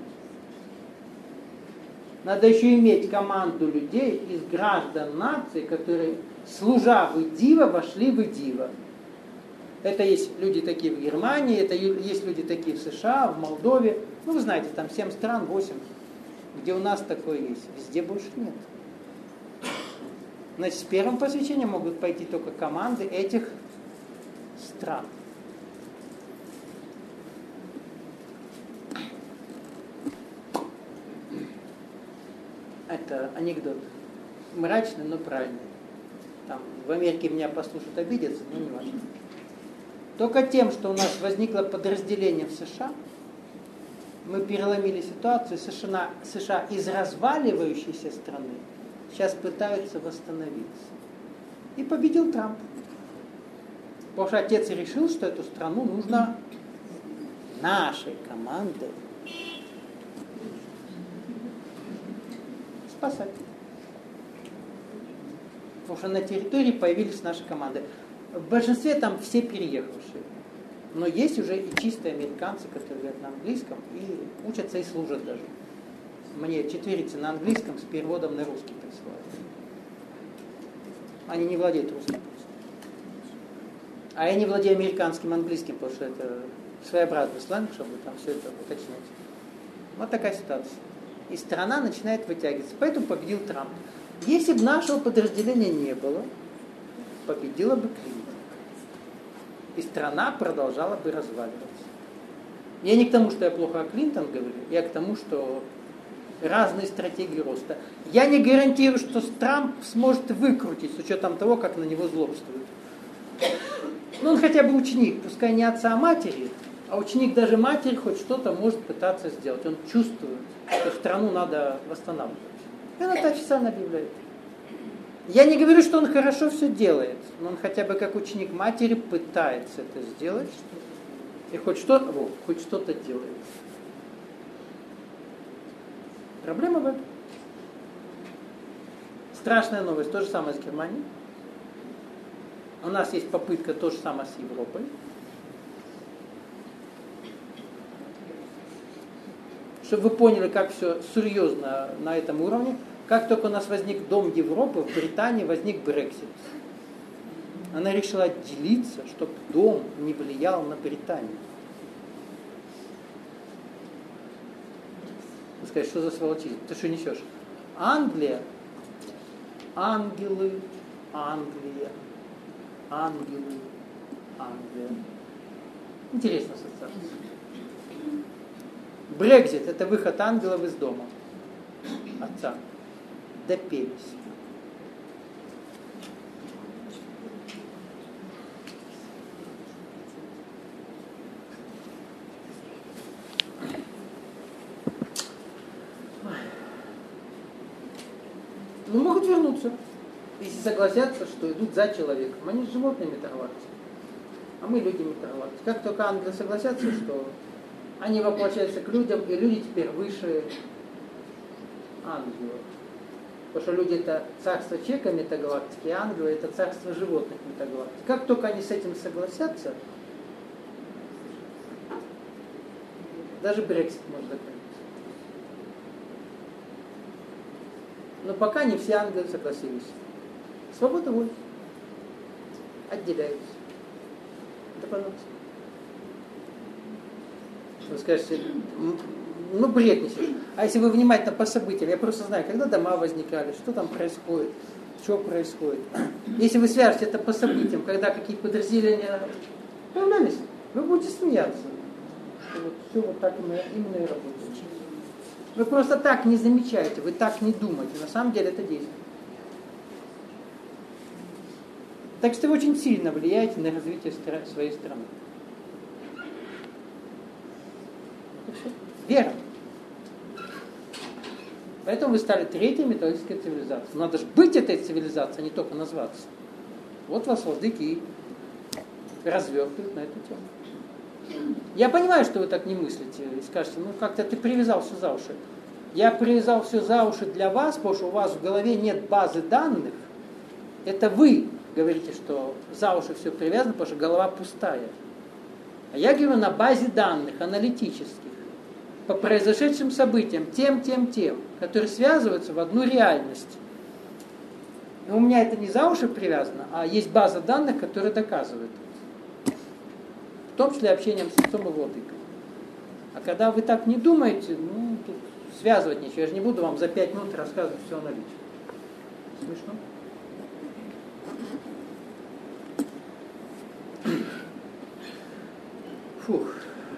Надо еще иметь команду людей из граждан нации, которые, служа в Идива, вошли в Идива. Это есть люди такие в Германии, это есть люди такие в США, в Молдове. Ну, вы знаете, там семь стран, восемь, где у нас такое есть. Везде больше нет. Значит, с первым посвящением могут пойти только команды этих стран. Это анекдот. Мрачный, но правильный. Там, в Америке меня послушают, обидятся, но не важно. Только тем, что у нас возникло подразделение в США, мы переломили ситуацию. США, США из разваливающейся страны сейчас пытаются восстановиться. И победил Трамп. Потому что Отец решил, что эту страну нужно нашей командой спасать. Потому что на территории появились наши команды. В большинстве там все переехавшие. Но есть уже и чистые американцы, которые говорят на английском и учатся и служат даже. Мне четверицы на английском с переводом на русский присылают. Они не владеют русским просто. А я не владею американским английским, потому что это своеобразный сленг, чтобы там все это уточнять. Вот такая ситуация. И страна начинает вытягиваться. Поэтому победил Трамп. Если бы нашего подразделения не было, победила бы Клинтон. И страна продолжала бы разваливаться. Я не к тому, что я плохо о Клинтон говорю, я к тому, что разные стратегии роста. Я не гарантирую, что Трамп сможет выкрутить с учетом того, как на него злобствуют. Ну, он хотя бы ученик, пускай не отца, а матери, а ученик даже матери хоть что-то может пытаться сделать. Он чувствует, что страну надо восстанавливать. И он это официально объявляет. Я не говорю, что он хорошо все делает, но он хотя бы как ученик матери пытается это сделать и хоть что-то, о, хоть что-то делает. Проблема в этом. Страшная новость, то же самое с Германией. У нас есть попытка то же самое с Европой. Чтобы вы поняли, как все серьезно на этом уровне, как только у нас возник Дом Европы, в Британии возник Брексит. Она решила отделиться, чтобы Дом не влиял на Британию. Вы скажете, что за сволочизм? Ты что несешь? Англия, ангелы, Англия, ангелы, Англия. Интересная ассоциация. Брексит – это выход ангелов из дома. Отца. Допелись. Ну, могут вернуться, если согласятся, что идут за человеком. Они животные метагалактики, а мы люди метагалактики. Как только ангелы согласятся, что они воплощаются к людям, и люди теперь выше ангелов. Потому что люди это царство человека метагалактики, а ангелы это царство животных метагалактики. Как только они с этим согласятся, даже Брексит может закончиться. Но пока не все ангелы согласились. Свобода воли. Отделяются. Это пожалуйста. Вы скажете, ну бред несешь. А если вы внимательно по событиям, я просто знаю, когда дома возникали, что там происходит, что происходит. Если вы свяжете это по событиям, когда какие подразделения появлялись, вы будете смеяться. Вот все вот так именно, именно и работает. Вы просто так не замечаете, вы так не думаете. На самом деле это действие. Так что вы очень сильно влияете на развитие своей страны. Вера. Поэтому вы стали третьей методической цивилизацией. Надо же быть этой цивилизацией, а не только назваться. Вот вас владыки и развертывают на эту тему. Я понимаю, что вы так не мыслите. И скажете, ну как-то ты привязал все за уши. Я привязал все за уши для вас, потому что у вас в голове нет базы данных. Это вы говорите, что за уши все привязано, потому что голова пустая. А я говорю на базе данных, аналитических, по произошедшим событиям, тем, тем, тем, которые связываются в одну реальность. И у меня это не за уши привязано, а есть база данных, которая доказывает. В том числе общением с отцом и владыкой. А когда вы так не думаете, ну, тут связывать ничего. Я же не буду вам за пять минут рассказывать все аналитику. Смешно? Фух.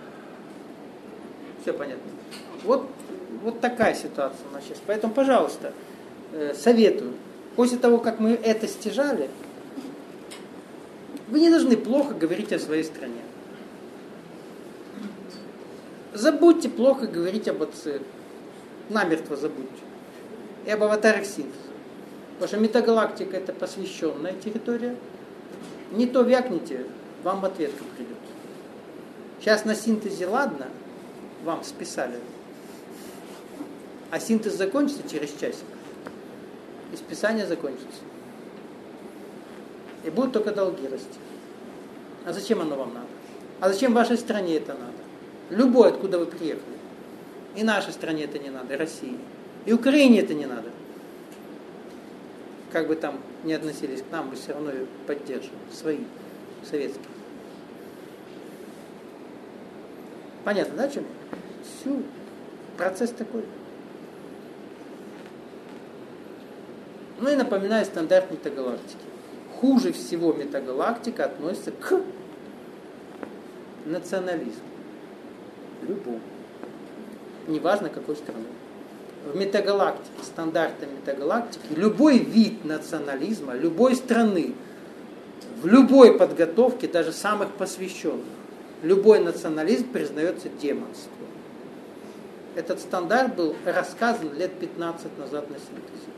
Все понятно. Вот, вот такая ситуация у нас сейчас. Поэтому, пожалуйста, э, советую. После того, как мы это стяжали, вы не должны плохо говорить о своей стране. Забудьте плохо говорить об отце. Намертво забудьте. И об аватарах синтеза. Потому что метагалактика это посвященная территория. Не то вякните, вам ответка придет. Сейчас на синтезе ладно, вам списали. А синтез закончится через часик. И списание закончится. И будут только долги расти. А зачем оно вам надо? А зачем вашей стране это надо? Любой, откуда вы приехали. И нашей стране это не надо, и России. И Украине это не надо. Как бы там ни относились к нам, мы все равно ее поддерживаем. Свои, советские. Понятно, да, чем? Все. Процесс такой. Ну и напоминаю стандарт метагалактики. Хуже всего метагалактика относится к национализму. Любому. Неважно какой страны. В метагалактике, стандарты метагалактики, любой вид национализма, любой страны, в любой подготовке, даже самых посвященных, любой национализм признается демонством. Этот стандарт был рассказан лет пятнадцать назад на синтезе.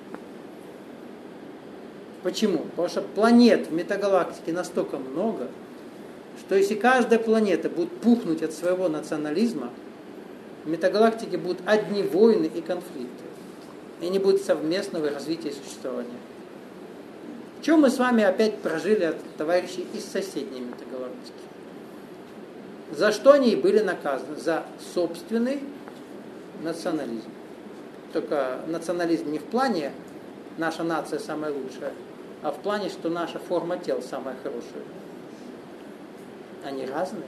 Почему? Потому что планет в метагалактике настолько много, что если каждая планета будет пухнуть от своего национализма, в метагалактике будут одни войны и конфликты. И не будет совместного развития и существования. Чем мы с вами опять прожили от товарищей из соседней метагалактики? За что они и были наказаны? За собственный национализм. Только национализм не в плане наша нация самая лучшая, а в плане, что наша форма тел самая хорошая. Они разные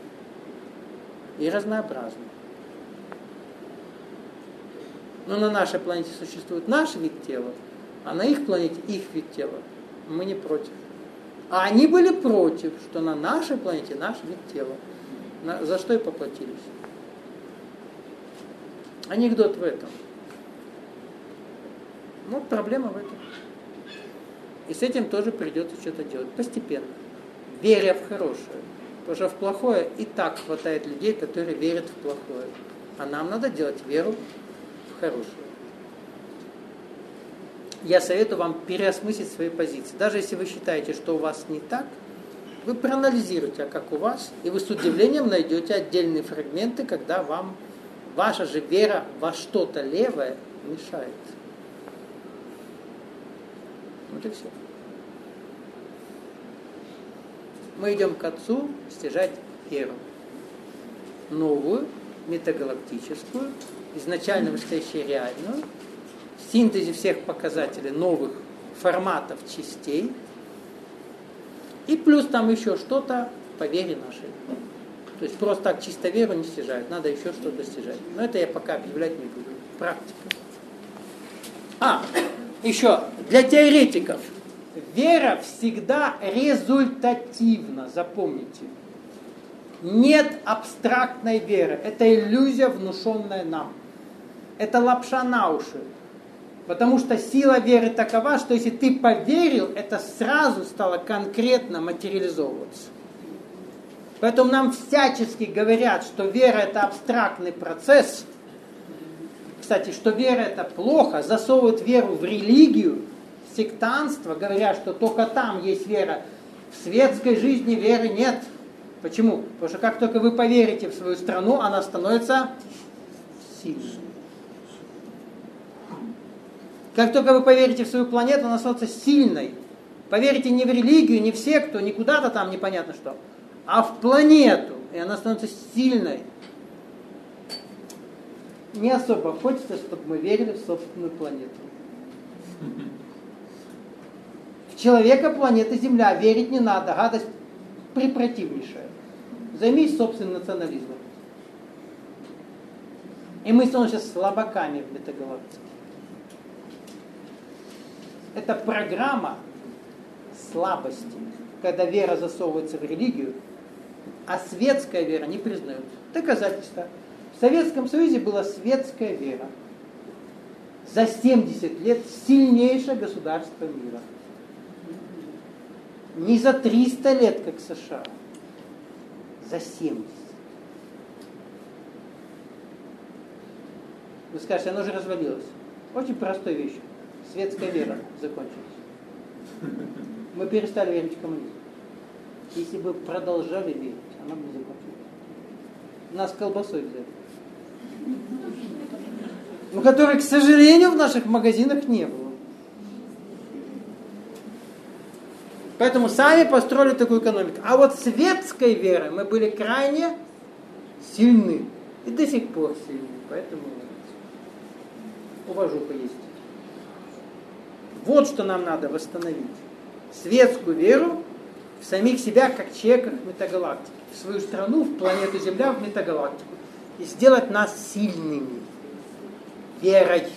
и разнообразные. Но на нашей планете существует наш вид тела, а на их планете их вид тела. Мы не против. А они были против, что на нашей планете наш вид тела. На, за что и поплатились. Анекдот в этом. Ну, проблема в этом. И с этим тоже придется что-то делать. Постепенно. Веря в хорошее. Потому что в плохое и так хватает людей, которые верят в плохое. А нам надо делать веру в хорошее. Я советую вам переосмыслить свои позиции. Даже если вы считаете, что у вас не так, вы проанализируйте, а как у вас, и вы с удивлением найдете отдельные фрагменты, когда вам ваша же вера во что-то левое мешает. Вот и все. Мы идем к Отцу стяжать веру. Новую, метагалактическую, изначально вышедшую реальную, с синтезе всех показателей новых форматов частей. И плюс там еще что-то по вере нашей. То есть просто так чисто веру не стяжают, надо еще что-то достижать. Но это я пока объявлять не буду. Практика. А, еще для теоретиков. Вера всегда результативна, запомните. Нет абстрактной веры. Это иллюзия, внушенная нам. Это лапша на уши. Потому что сила веры такова, что если ты поверил, это сразу стало конкретно материализовываться. Поэтому нам всячески говорят, что вера это абстрактный процесс. Кстати, что вера это плохо, засовывают веру в религию, сектантство, говорят, что только там есть вера. В светской жизни веры нет. Почему? Потому что как только вы поверите в свою страну, она становится сильной. Как только вы поверите в свою планету, она становится сильной. Поверите не в религию, не в секту, не куда-то там непонятно что, а в планету. И она становится сильной. Не особо хочется, чтобы мы верили в собственную планету. В человека планеты Земля верить не надо. Гадость препротивнейшая. Займись собственным национализмом. И мы становимся слабаками в метагалактике. Это программа слабости, когда вера засовывается в религию, а светская вера не признают. Доказательство. В Советском Союзе была светская вера. За семьдесят лет сильнейшее государство мира. Не за триста лет, как США. За семьдесят. Вы скажете, оно же развалилось. Очень простая вещь. Светская вера закончилась. Мы перестали верить в коммунизм. Если бы продолжали верить, она бы не закончилась. Нас колбасой взяли. Ну, которой, к сожалению, в наших магазинах не было. Поэтому сами построили такую экономику. А вот светской верой мы были крайне сильны. И до сих пор сильны. Поэтому уважуха есть. Вот что нам надо восстановить. Светскую веру в самих себя, как человека в метагалактике. В свою страну, в планету Земля, в метагалактику. И сделать нас сильными. Верой.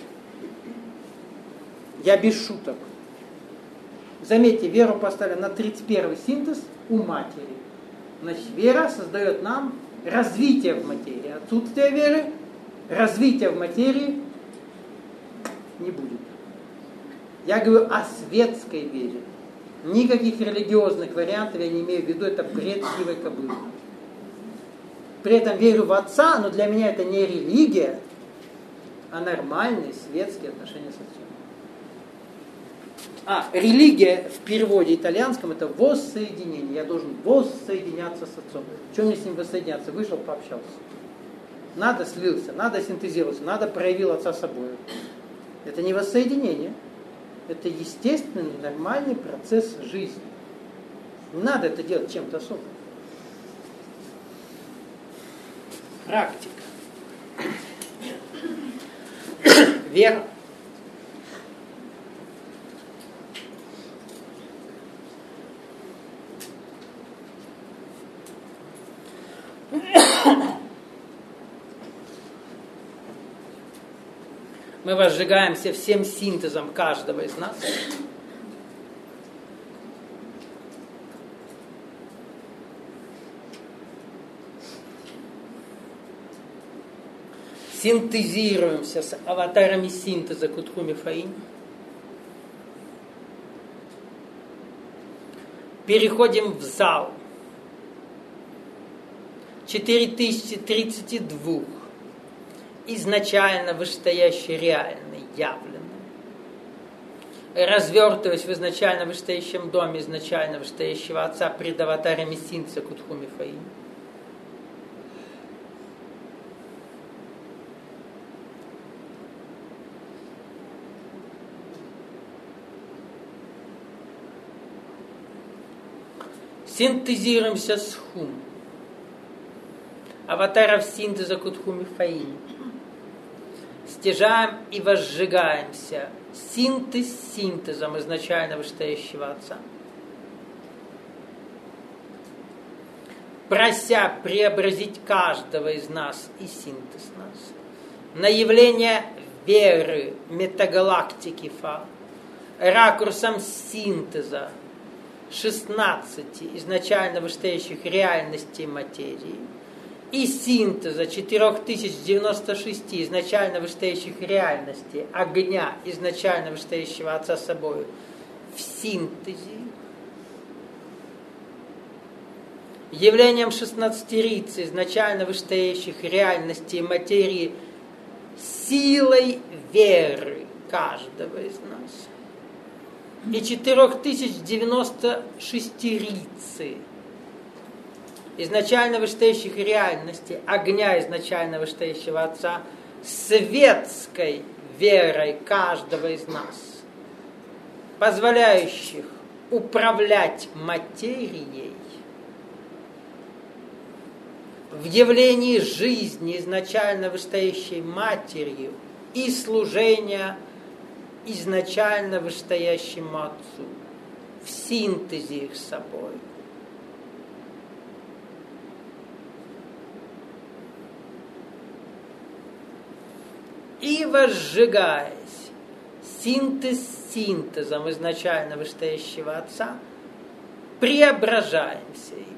Я без шуток. Заметьте, веру поставили на тридцать первый синтез у матери. Значит, вера создает нам развитие в материи. Отсутствие веры, развития в материи не будет. Я говорю о светской вере. Никаких религиозных вариантов я не имею в виду, это бред сивой кобылы. При этом верю в Отца, но для меня это не религия, а нормальные светские отношения с Отцом. А, религия в переводе итальянском это воссоединение. Я должен воссоединяться с Отцом. Чем мне с ним воссоединяться? Вышел, пообщался. Надо слился, надо синтезировался, надо проявил Отца собой. Это не воссоединение. Это естественный, нормальный процесс жизни. Не надо это делать чем-то особым. Практика. Вера. Мы возжигаемся всем синтезом каждого из нас. Синтезируемся с аватарами синтеза Кутхуми Фаин. Переходим в зал. четыре тысячи тридцать два. Изначально вышестоящий реальный, явленный. Развертываясь в изначально вышестоящем доме изначально вышестоящего Отца пред аватарами синтеза Кутхуми Фаин. Синтезируемся с Хум. Аватаров синтеза Кутхуми Фаин. С стяжаем и возжигаемся. Синтез синтезом изначально вышестоящего Отца. Прося преобразить каждого из нас и синтез нас на явление веры метагалактики Фа, ракурсом синтеза шестнадцати изначально вышестоящих реальностей материи и синтеза четыре тысячи девяносто шесть изначально вышестоящих реальностей огня изначально вышестоящего Отца собою в синтезе, явлением шестнадцатерицы изначально вышестоящих реальностей материи силой веры каждого из нас и четыре тысячи девяносто шестерицы изначально вышестоящих реальностей огня изначально вышестоящего Отца светской верой каждого из нас, позволяющих управлять материей в явлении жизни изначально вышестоящей матерью и служения изначально вышестоящему Отцу в синтезе их с собой. И возжигаясь синтез синтезом изначально вышестоящего Отца, преображаемся им.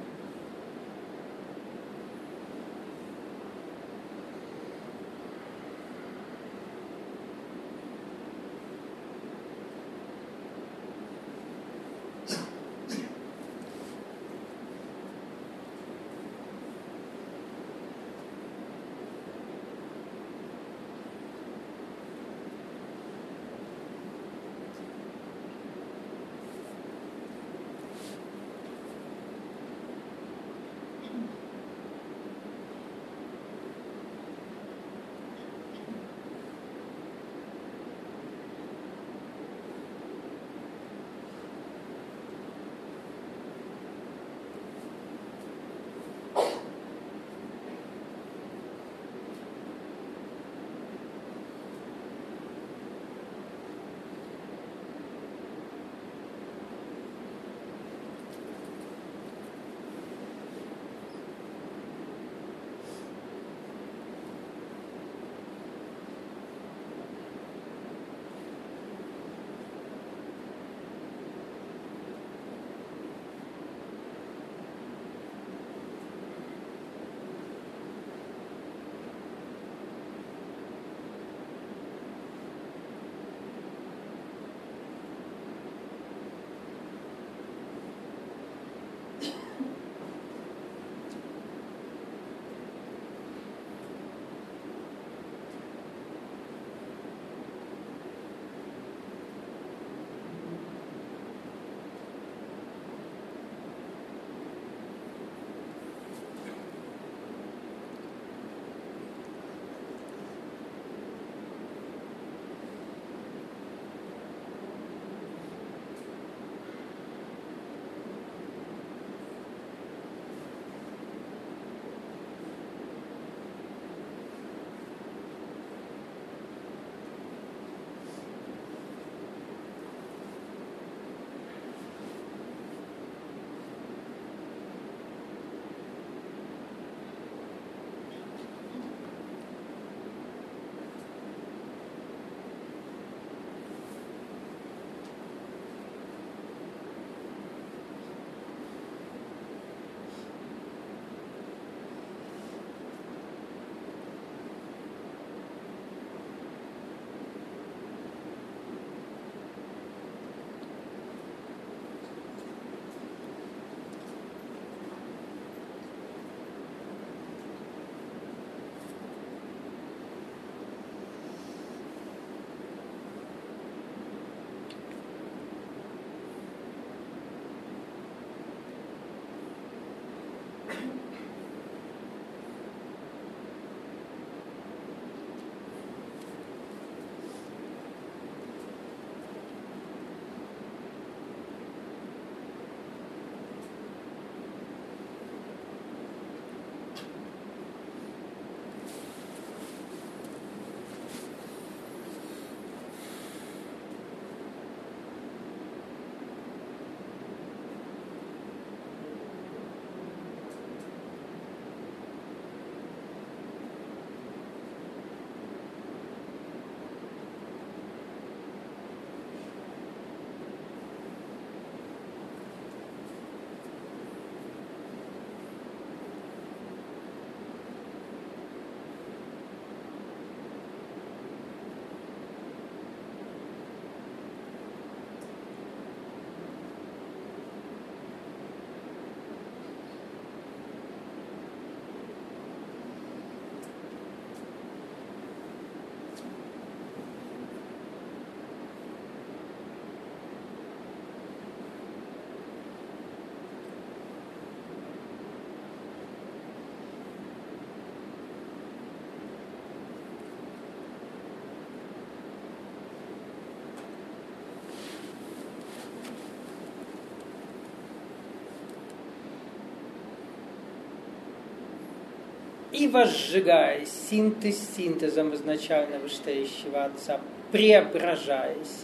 И возжигаясь, синтез синтезом изначально вышестоящего Отца, преображаясь,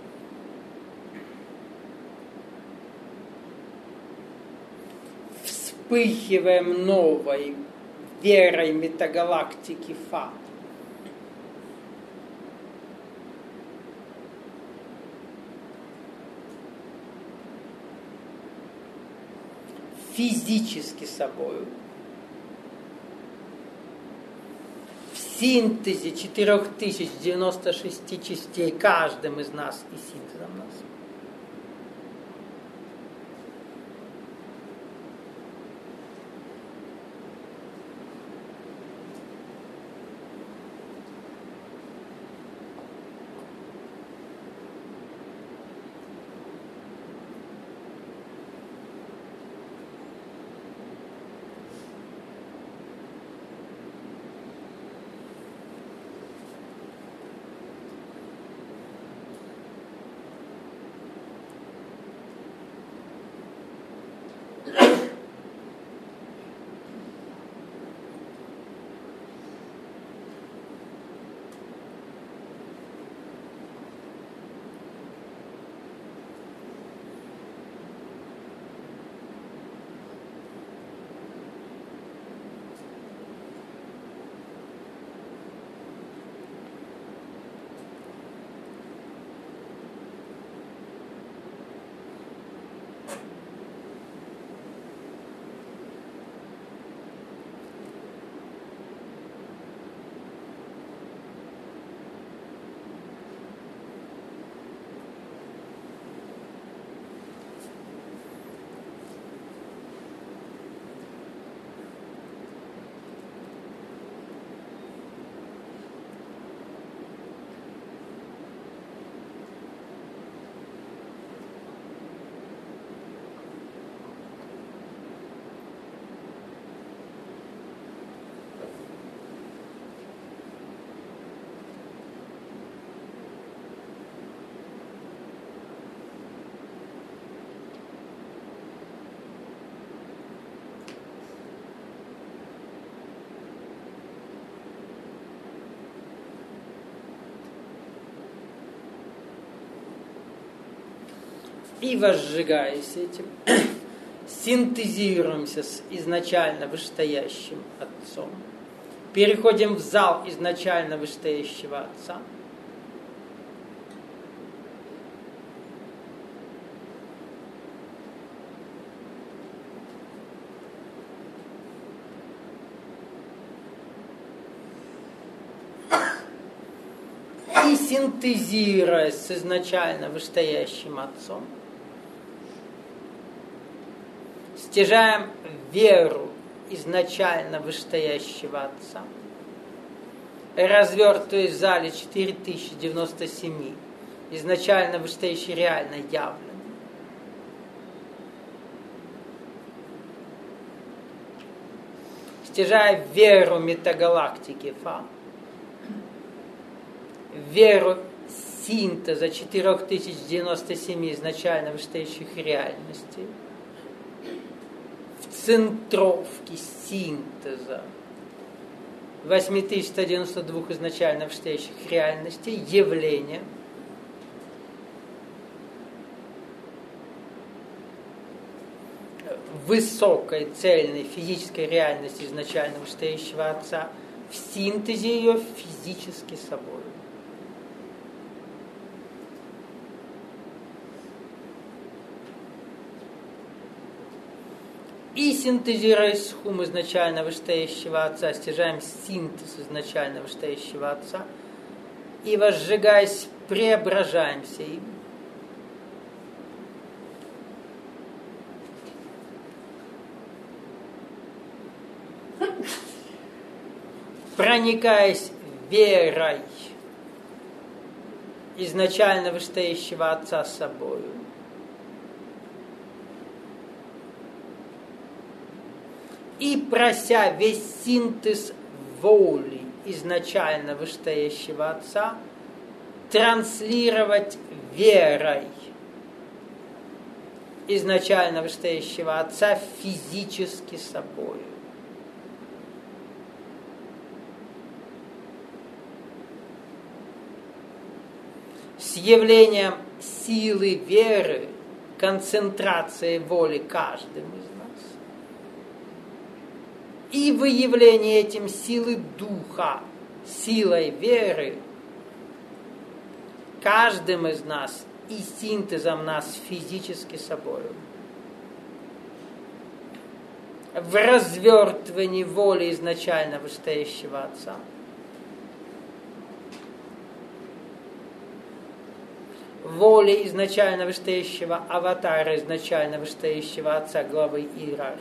вспыхиваем новой верой метагалактики Фа. Физически собою. В синтезе четыре тысячи девяносто шесть частей каждым из нас и синтезом нас. И возжигаясь этим, синтезируемся с изначально вышестоящим Отцом. Переходим в зал изначально вышестоящего Отца. И синтезируясь с изначально вышестоящим Отцом, стяжаем веру изначально вышестоящего Отца, развертывая в зале четыре тысячи девяносто семь, изначально вышестоящий реально явлен. Стяжая веру метагалактики Фа, веру синтеза четыре тысячи девяносто семь изначально вышестоящих реальностей, в центровке синтеза восемь тысяч сто девяносто два изначально вышестоящих реальностей, явления, высокой цельной физической реальности изначально вышестоящего Отца, в синтезе ее физически собой. И синтезируясь с хум изначально вышестоящего Отца, стяжаем синтез изначально вышестоящего Отца, и возжигаясь, преображаемся им. Проникаясь верой изначально вышестоящего Отца с собою, и прося весь синтез воли изначально вышестоящего Отца транслировать верой изначально вышестоящего Отца физически собою. с явлением силы веры, концентрацией воли каждым из нас, и выявление этим силы духа, силой веры, каждым из нас и синтезом нас физически собою. В развертывании воли изначально вышестоящего Отца. Воли изначально вышестоящего аватара, изначально вышестоящего Отца, главы иерархии.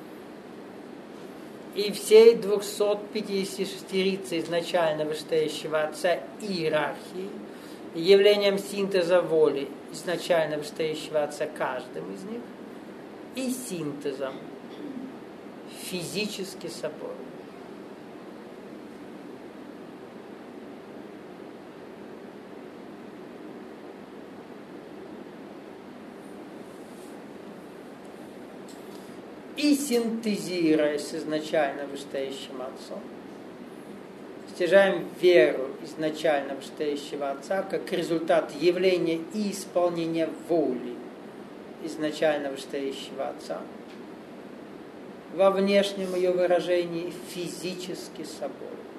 И всей двухсот пятидесяти шестерицы изначально вышестоящего Отца иерархии, явлением синтеза воли изначально вышестоящего Отца каждым из них, и синтезом физически собой. И синтезируя с изначально вышестоящим Отцом, стяжаем веру изначально вышестоящего Отца как результат явления и исполнения воли изначально вышестоящего Отца во внешнем ее выражении физически собой.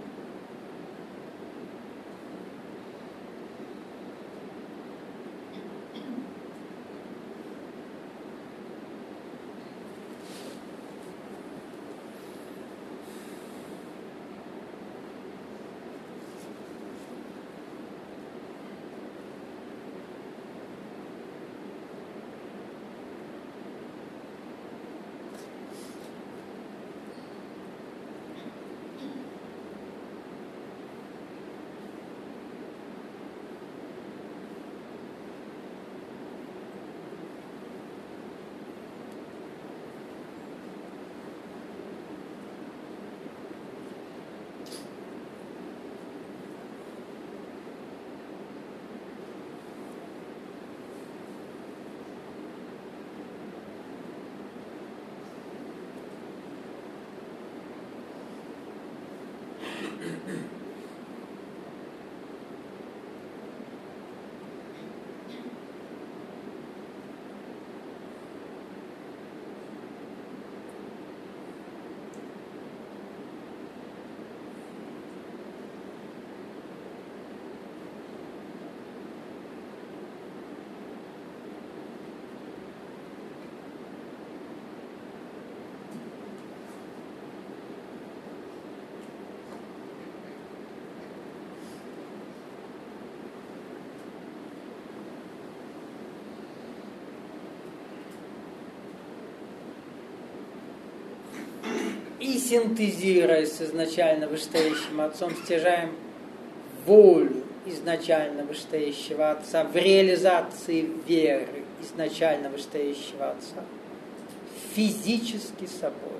И синтезируя с изначально вышестоящим Отцом, стяжаем волю изначально вышестоящего Отца в реализации веры изначально вышестоящего Отца физически собой.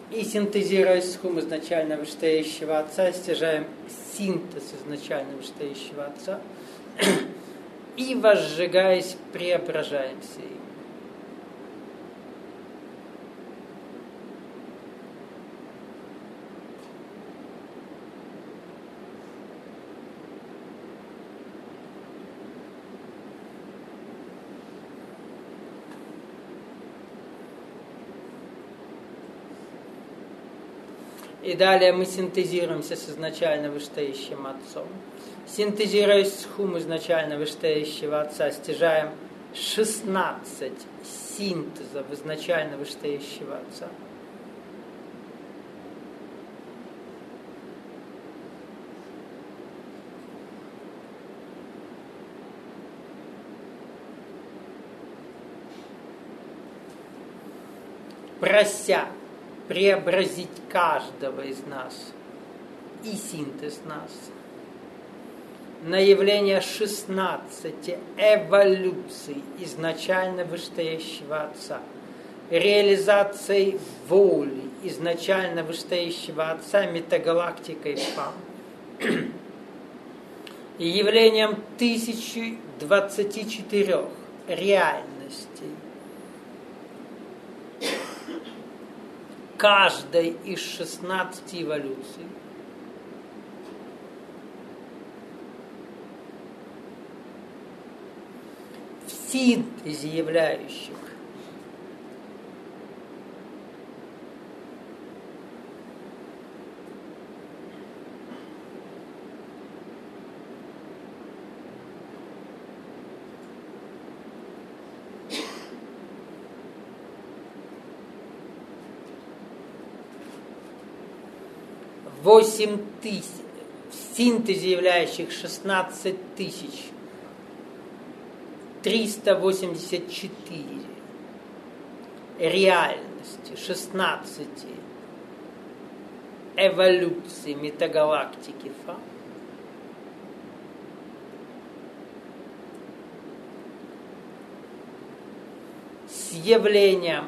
И синтезируя схум изначально вышестоящего Отца, стяжаем синтез изначально вышестоящего Отца, и, возжигаясь, преображаемся им. И далее мы синтезируемся с изначально вышестоящим Отцом. Синтезируясь с хум изначально вышестоящего Отца, стяжаем шестнадцать синтезов изначально вышестоящего Отца. Прося преобразить каждого из нас и синтез нас на явление шестнадцати эволюций изначально вышестоящего Отца, реализацией воли изначально вышестоящего Отца метагалактикой Фа и явлением тысячи двадцати четырех реальностей, каждой из шестнадцати эволюций, в синтезе являющих восемь тысяч, в синтезе являющих шестнадцать тысяч триста восемьдесят четыре реальности, шестнадцати эволюций метагалактики Фа, с явлением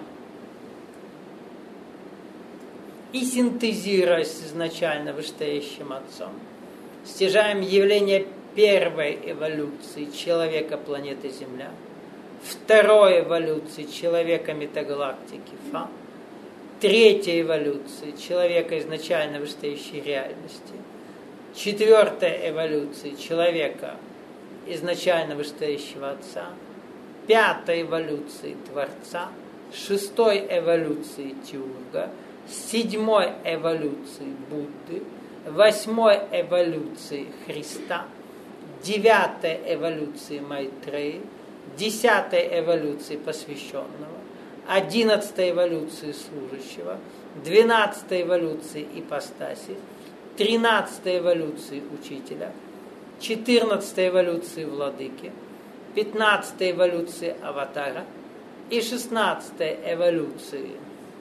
и синтезируясь с изначально вышестоящим Отцом, стяжаем явление первой эволюции человека планеты Земля, второй эволюции человека метагалактики Фа, третьей эволюции человека изначально вышестоящей реальности, четвертой эволюции человека изначально вышестоящего Отца, пятой эволюции Творца, шестой эволюции Тиурга, седьмой эволюции Будды, восьмой эволюции Христа, девятой эволюции Майтреи, десятой эволюции посвященного, одиннадцатой эволюции служащего, двенадцатой эволюции ипостаси, тринадцатой эволюции учителя, четырнадцатой эволюции владыки, пятнадцатой эволюции аватара и шестнадцатой эволюции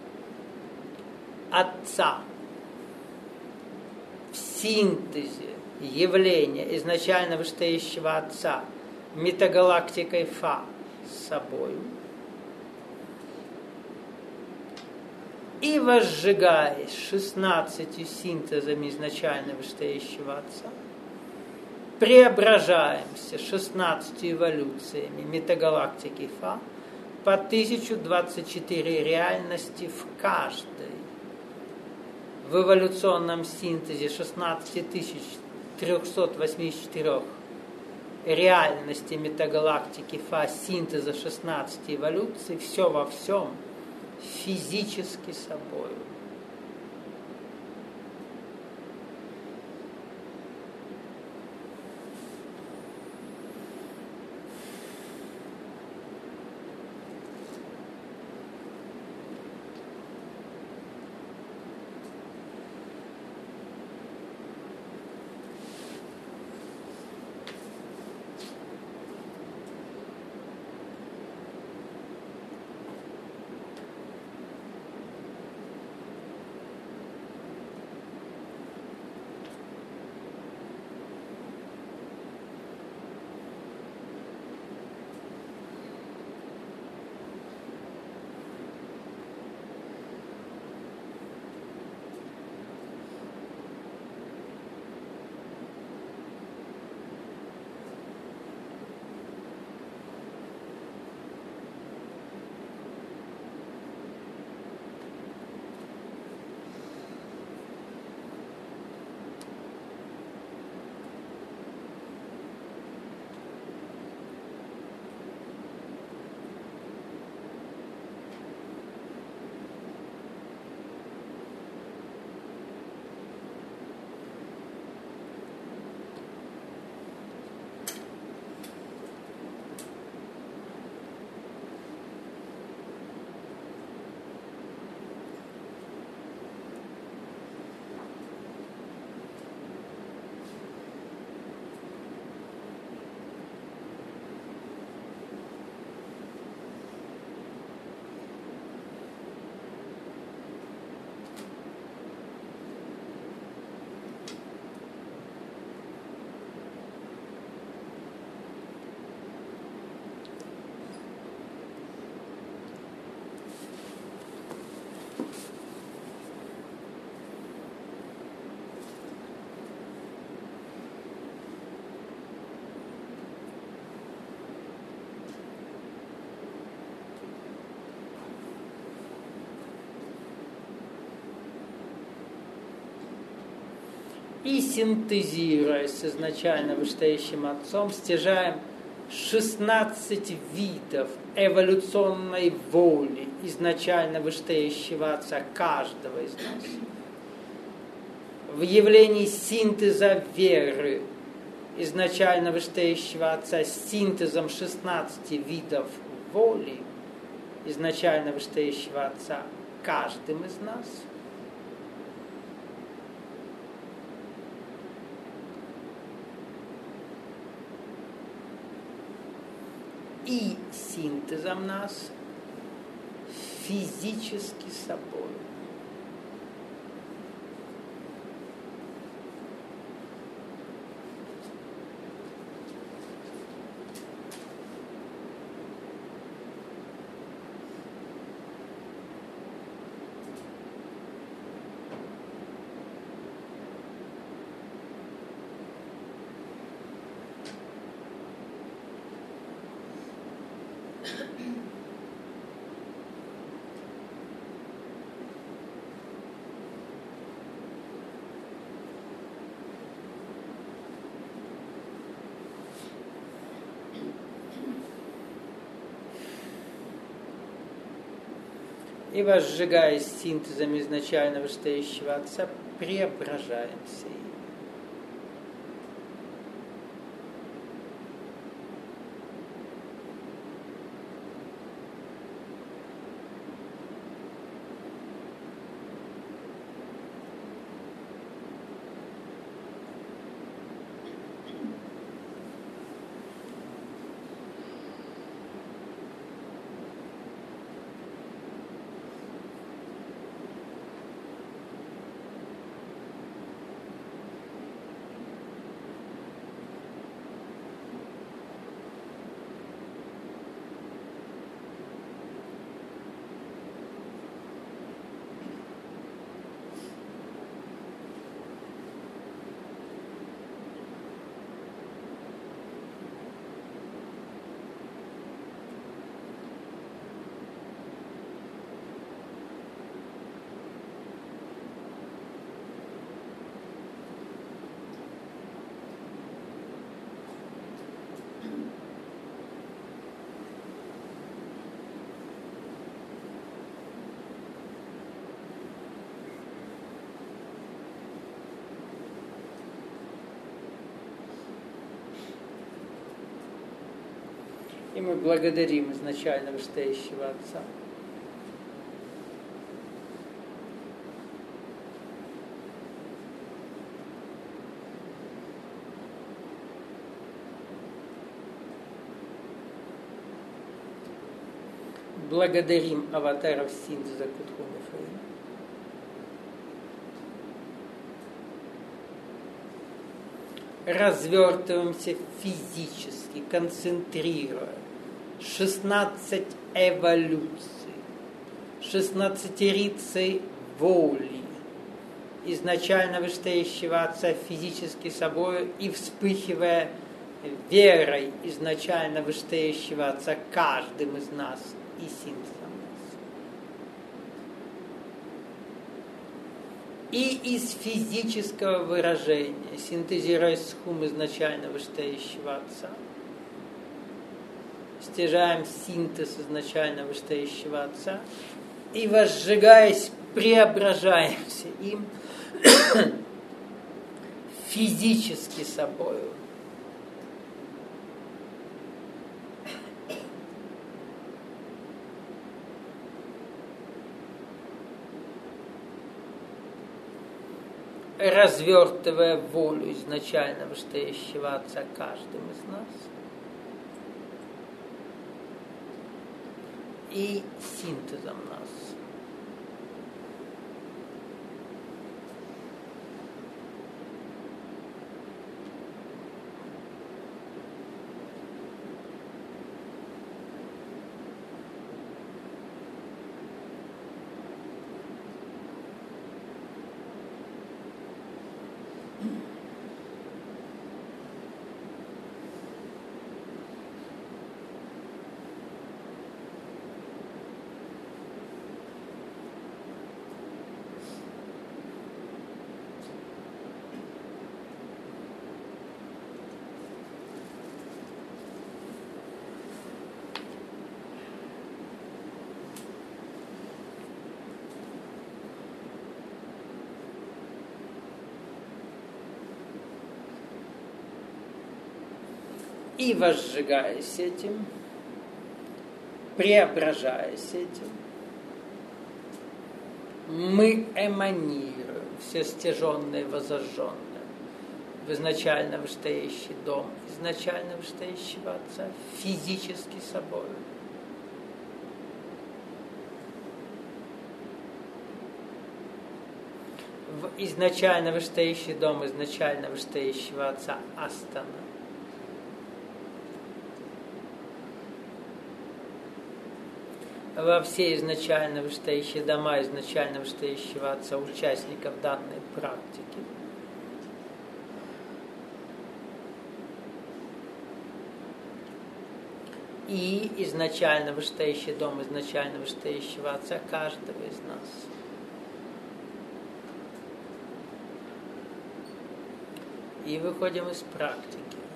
Отца, в синтезе явления изначально вышестоящего Отца метагалактикой Фа с собою и возжигаясь шестнадцатью синтезами изначально вышестоящего Отца, преображаемся шестнадцатью эволюциями метагалактики Фа по тысячу двадцать четыре реальности в каждой. В эволюционном синтезе шестнадцать тысяч триста восемьдесят четыре реальности метагалактики Фа, синтеза шестнадцати эволюций, все во всем физически собою. и синтезируя с изначально вышестоящим Отцом, стяжаем шестнадцать видов эволюционной воли изначально вышестоящего Отца каждого из нас. В явлении синтеза веры изначально вышестоящего Отца с синтезом шестнадцати видов воли изначально вышестоящего Отца каждым из нас. И синтезом нас физически собой. И, возжигаясь синтезом изначально вышестоящего Отца, преображаемся им. И мы благодарим изначально вышестоящего Отца. Благодарим аватаров синтеза Кутхуна Фейна. Развертываемся физически, концентрируя шестнадцать эволюций, шестнадцатерицей воли изначально вышестоящего Отца физически собою и вспыхивая верой изначально вышестоящего Отца каждым из нас и синтезом нас. И из физического выражения, синтезируя схум изначально вышестоящего Отца, стяжаем синтез изначально вышестоящего Отца и, возжигаясь, преображаемся им физически собою. Развертывая волю изначально вышестоящего Отца каждым из нас. И синтезом нас. И возжигаясь этим, преображаясь этим, мы эманируем все стяженное, возожженное в изначально вышестоящий дом, изначально вышестоящего Отца, физически собой. В изначально вышестоящий дом, изначально вышестоящего Отца Астана. Во все изначально вышестоящие дома изначально вышестоящего Отца участников данной практики. И изначально вышестоящий дом изначально вышестоящего Отца каждого из нас. И выходим из практики.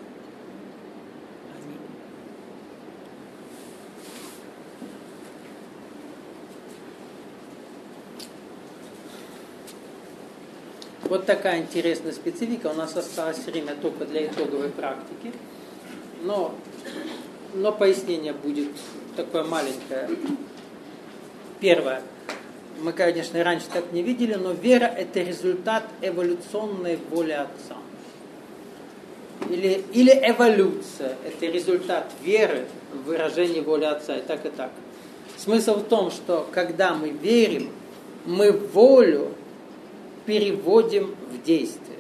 Вот такая интересная специфика. У нас осталось время только для итоговой практики. Но, но пояснение будет такое маленькое. Первое. Мы, конечно, раньше так не видели, но вера – это результат эволюционной воли Отца. Или, или эволюция – это результат веры в выражении воли Отца. И так, и так. Смысл в том, что когда мы верим, мы волю переводим в действие.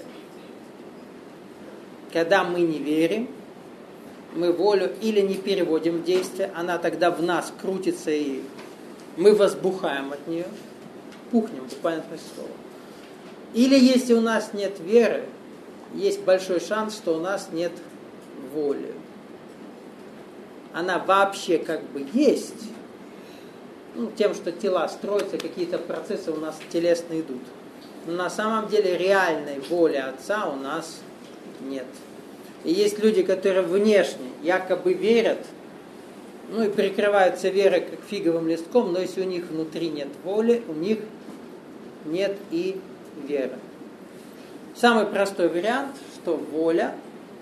Когда мы не верим, мы волю или не переводим в действие, она тогда в нас крутится, и мы возбухаем от нее, пухнем, буквально слова. Или если у нас нет веры, есть большой шанс, что у нас нет воли. Она вообще как бы есть, ну, тем, что тела строятся, какие-то процессы у нас телесные идут. Но на самом деле реальной воли Отца у нас нет. И есть люди, которые внешне якобы верят, ну и прикрываются верой как фиговым листком, но если у них внутри нет воли, у них нет и веры. Самый простой вариант, что воля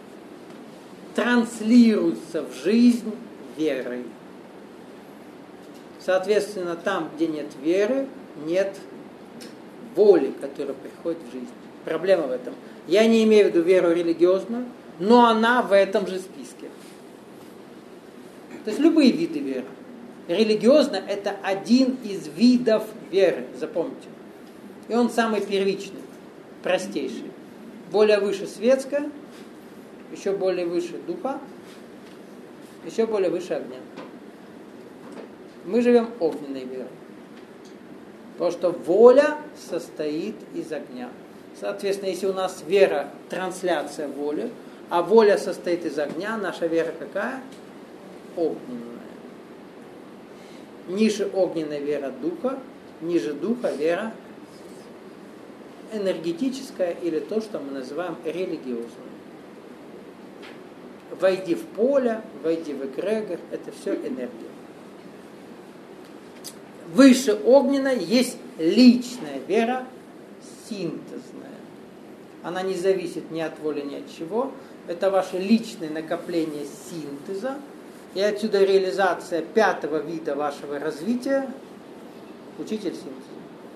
транслируется в жизнь верой. Соответственно, там, где нет веры, нет воли, которая приходит в жизнь. Проблема в этом. Я не имею в виду веру религиозную, но она в этом же списке. То есть любые виды веры. Религиозно – это один из видов веры, запомните. И он самый первичный, простейший. Более выше светская, еще более выше духа, еще более выше огня. Мы живем огненной верой. Потому что воля состоит из огня. Соответственно, если у нас вера – трансляция воли, а воля состоит из огня, наша вера какая? Огненная. Ниже огненная вера духа, ниже духа вера энергетическая или то, что мы называем религиозной. Войди в поле, войди в эгрегор, это все энергия. Выше огненной есть личная вера, синтезная. Она не зависит ни от воли, ни от чего. Это ваше личное накопление синтеза. И отсюда реализация пятого вида вашего развития, учитель синтеза.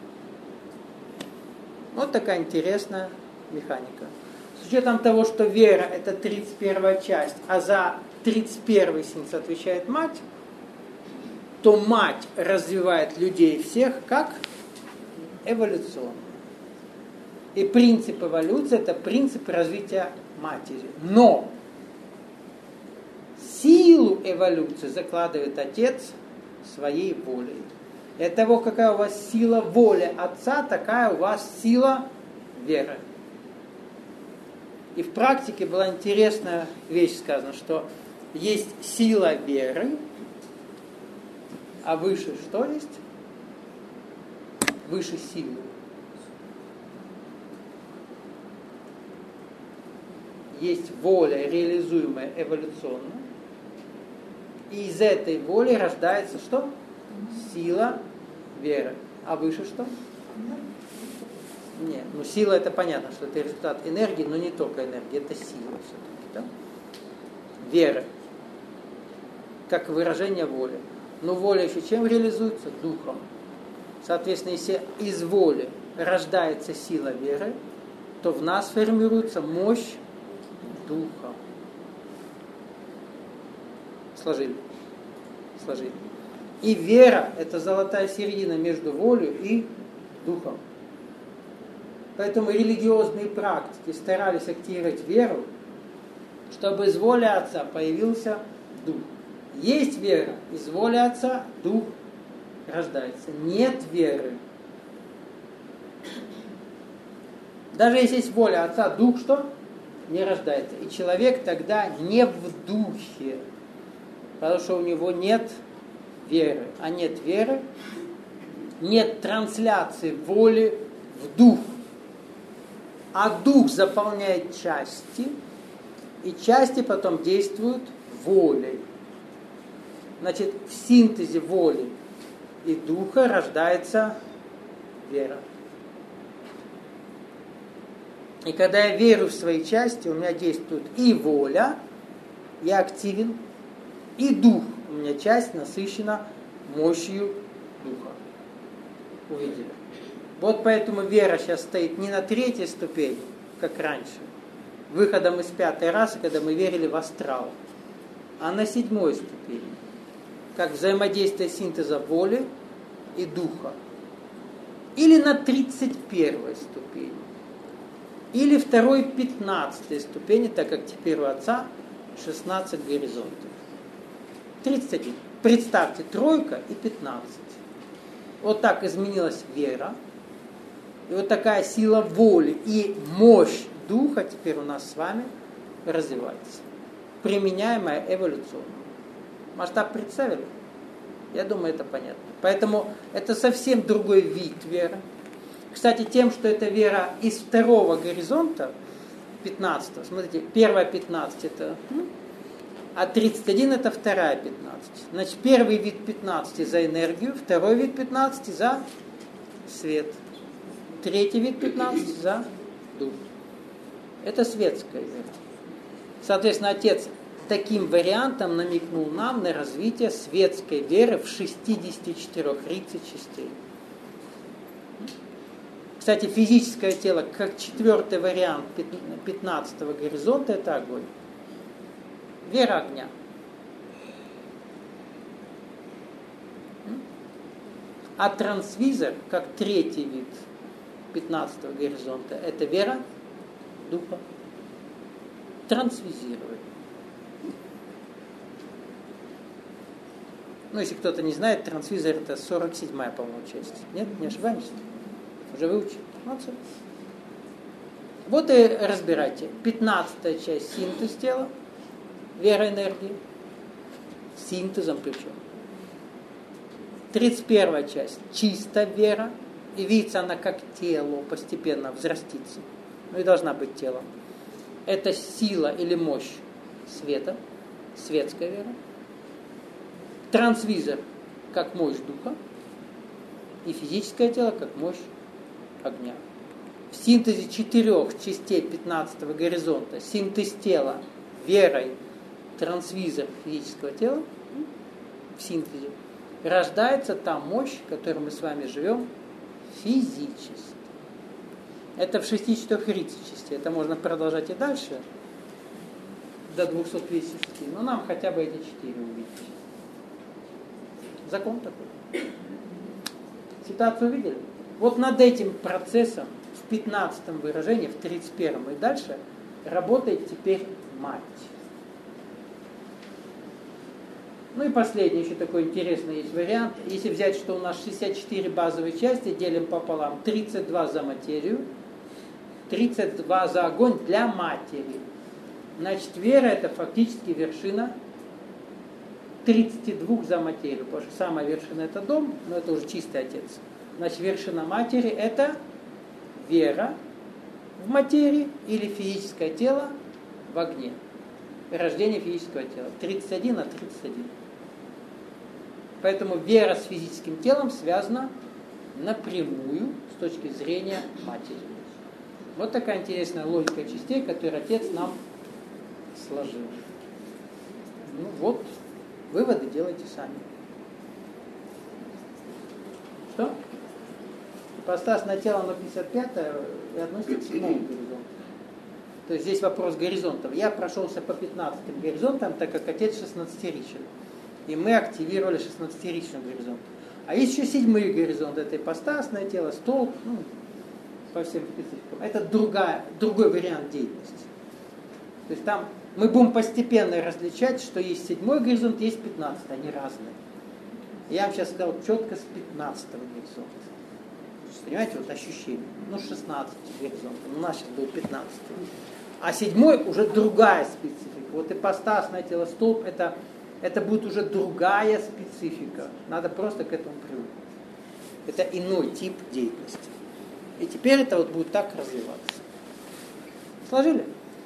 Вот такая интересная механика. С учетом того, что вера – это тридцать первая часть, а за тридцать первый синтез отвечает мать, то мать развивает людей всех как эволюционно. И принцип эволюции – это принцип развития матери. Но силу эволюции закладывает отец своей волей. И от того, какая у вас сила воли отца, такая у вас сила веры. И в практике была интересная вещь сказана, что есть сила веры, а выше что есть? Выше силы. Есть воля, реализуемая эволюционно. И из этой воли рождается что? Сила веры. А выше что? Нет, ну сила это понятно, что это результат энергии, но не только энергии, это сила все-таки. Да? веры, как выражение воли. Но воля еще чем реализуется? Духом. Соответственно, если из воли рождается сила веры, то в нас формируется мощь духа. Сложили. Сложили. И вера – это золотая середина между волей и духом. Поэтому религиозные практики старались активировать веру, чтобы из воли Отца появился дух. Есть вера, из воли Отца дух рождается. Нет веры. Даже если есть воля Отца, дух что? Не рождается. И человек тогда не в духе, потому что у него нет веры. А нет веры, нет трансляции воли в дух. А дух заполняет части, и части потом действуют волей. Значит, в синтезе воли и духа рождается вера. И когда я верю в свои части, у меня действует и воля, я активен, и дух. У меня часть насыщена мощью духа. Увидели? Вот поэтому вера сейчас стоит не на третьей ступени, как раньше, выходом из пятой расы, когда мы верили в астрал, а на седьмой ступени, как взаимодействие синтеза воли и духа. Или на тридцать первой ступени. Или второй пятнадцатой ступени, так как теперь у Отца шестнадцать горизонтов. тридцать один. Представьте, тройка и пятнадцать. Вот так изменилась вера. И вот такая сила воли и мощь духа теперь у нас с вами развивается. Применяемая эволюционно. Масштаб представили? Я думаю, это понятно. Поэтому это совсем другой вид веры. Кстати, тем, что это вера из второго горизонта, пятнадцатого, смотрите, первая пятнадцать это, а тридцать один это вторая пятнадцать. Значит, первый вид пятнадцати за энергию, второй вид пятнадцати за свет, третий вид пятнадцати за дух. Это светская вера. Соответственно, Отец таким вариантом намекнул нам на развитие светской веры в шестидесяти четырёх тридцать частей. Кстати, физическое тело, как четвертый вариант пятнадцатого горизонта, это огонь. Вера огня. А трансвизор, как третий вид пятнадцатого горизонта, это вера духа. Трансвизировать. Ну, если кто-то не знает, трансвизор это сорок седьмая, по-моему, часть. Нет, не ошибаемся? Уже выучили? Молодцы. Вот и разбирайте. пятнадцатая часть синтез тела, вера энергии, синтезом причем. тридцать первая часть чисто вера, и видится она как тело, постепенно взрастится. Ну и должна быть телом. Это сила или мощь света, светская вера. Трансвизор как мощь духа, и физическое тело как мощь огня. В синтезе четырех частей пятнадцатого горизонта, синтез тела верой, трансвизор физического тела, в синтезе, рождается та мощь, в которой мы с вами живем физически. Это в шестидесяти четырёх тридцать частей. Это можно продолжать и дальше, до двухсот пятидесяти, но нам хотя бы эти четыре увидеть. Закон такой. Ситуацию увидели? Вот над этим процессом в пятнадцатом выражении, в тридцать первом и дальше работает теперь мать. Ну и последний еще такой интересный есть вариант. Если взять, что у нас шестьдесят четыре базовые части, делим пополам, тридцать два за материю, тридцать два за огонь для матери. Значит, вера это фактически вершина тридцати двух за материю, потому что самая вершина это дом, но это уже чистый Отец. Значит, вершина матери это вера в материи или физическое тело в огне. Рождение физического тела. тридцать один на тридцать один. Поэтому вера с физическим телом связана напрямую с точки зрения матери. Вот такая интересная логика частей, которую Отец нам сложил. Ну вот, выводы делайте сами. Что? Ипостасное тело, оно пятьдесят пятое и относится к седьмому горизонту. То есть здесь вопрос горизонтов. Я прошелся по пятнадцатым горизонтам, так как отец шестнадцатиричен. И мы активировали шестнадцатиричный горизонт. А есть еще седьмой горизонт. Это ипостасное тело, столб, ну, по всем спецификам. Это другая, другой вариант деятельности. То есть там мы будем постепенно различать, что есть седьмой горизонт, есть пятнадцатый, они разные. Я вам сейчас сказал четко с пятнадцатого горизонта. Понимаете, вот ощущение. Ну, шестнадцать горизонтов, у нас сейчас был пятнадцатый. А седьмой уже другая специфика. Вот ипостасное тело, столб, это, это будет уже другая специфика. Надо просто к этому привыкнуть. Это иной тип деятельности. И теперь это вот будет так развиваться. Сложили?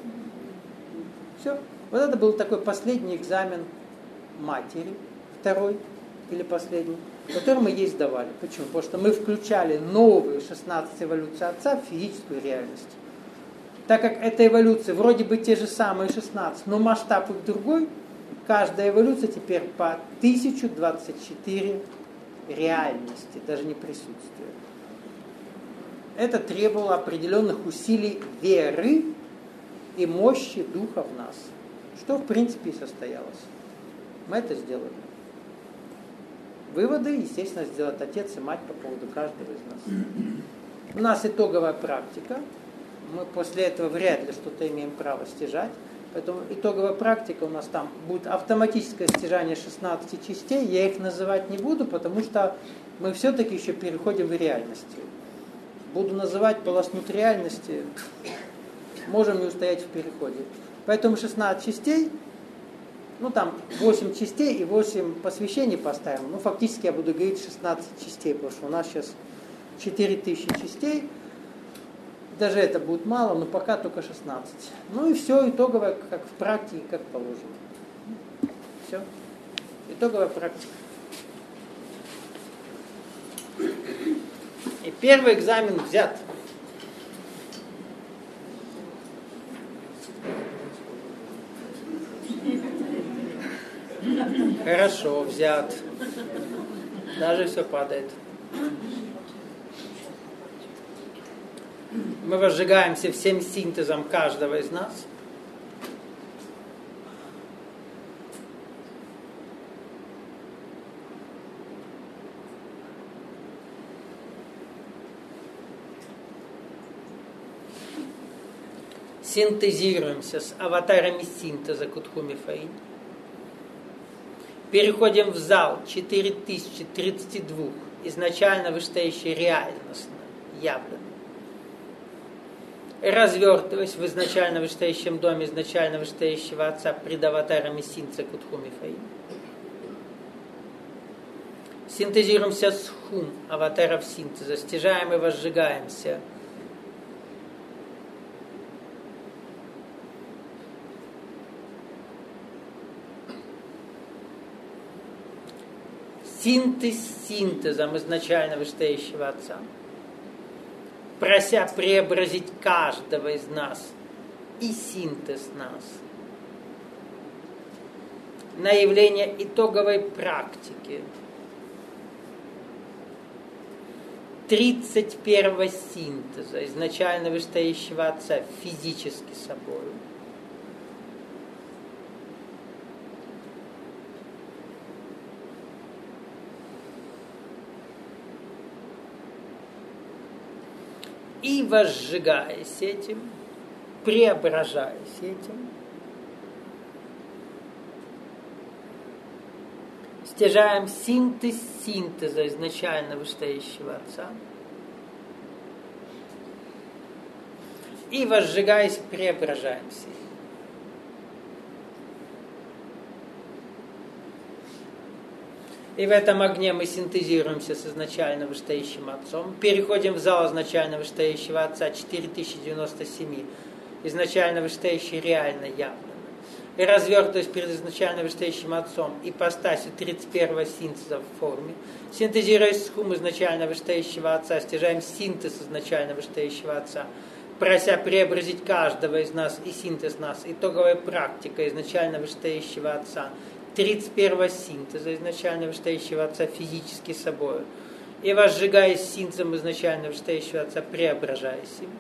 Все. Вот это был такой последний экзамен матери, второй или последний, который мы ей сдавали. Почему? Потому что мы включали новые шестнадцать эволюций Отца в физическую реальность. Так как эта эволюция вроде бы те же самые шестнадцать, но масштаб их другой, каждая эволюция теперь по тысяча двадцать четыре реальности, даже не присутствия. Это требовало определенных усилий веры и мощи Духа в нас, что в принципе и состоялось. Мы это сделали. Выводы, естественно, сделает отец и мать по поводу каждого из нас. У нас итоговая практика. Мы после этого вряд ли что-то имеем право стяжать. Поэтому итоговая практика у нас там будет автоматическое стяжание шестнадцати частей. Я их называть не буду, потому что мы все-таки еще переходим в реальности. Буду называть полоснуть реальности, можем не устоять в переходе. Поэтому шестнадцать частей, ну там восемь частей и восемь посвящений поставим. Ну фактически я буду говорить шестнадцать частей, потому что у нас сейчас четыре тысячи частей. Даже это будет мало, но пока только шестнадцать. Ну и все, итоговое, как в практике, как положено. Все. Итоговая практика. И первый экзамен взят. Хорошо, взят. Даже все падает. Мы возжигаемся всем синтезом каждого из нас. Синтезируемся с аватарами синтеза Кутхуми Фаин. Переходим в зал четыре тысячи тридцать два, изначально вышестоящий реальностно, явленно. Развертываясь в изначально вышестоящем доме изначально вышестоящего Отца пред аватарами синтеза Кутхуми Фаин. Синтезируемся с хум аватаров синтеза, стяжаем и возжигаемся синтез синтезом изначально вышестоящего Отца, прося преобразить каждого из нас и синтез нас на явление итоговой практики тридцать первого синтеза изначально вышестоящего Отца физически собою. И возжигаясь этим, преображаясь этим, стяжаем синтез синтеза изначально вышестоящего Отца. И возжигаясь, преображаемся. И в этом огне мы синтезируемся с изначально вышестоящим Отцом. Переходим в зал изначально вышестоящего Отца четыре тысячи девяносто семь. Изначально вышестоящий реально явленно. И развертываясь перед изначально вышестоящим Отцом ипостасью тридцать первого синтеза в форме. Синтезируясь с хум изначально вышестоящего Отца, стяжаем синтез изначально вышестоящего Отца. прося преобразить каждого из нас и синтез нас, итоговая практика изначально вышестоящего Отца, тридцать первого синтеза изначально вышестоящего Отца физически собою, и возжигаясь синтезом изначально вышестоящего Отца, преображаясь им,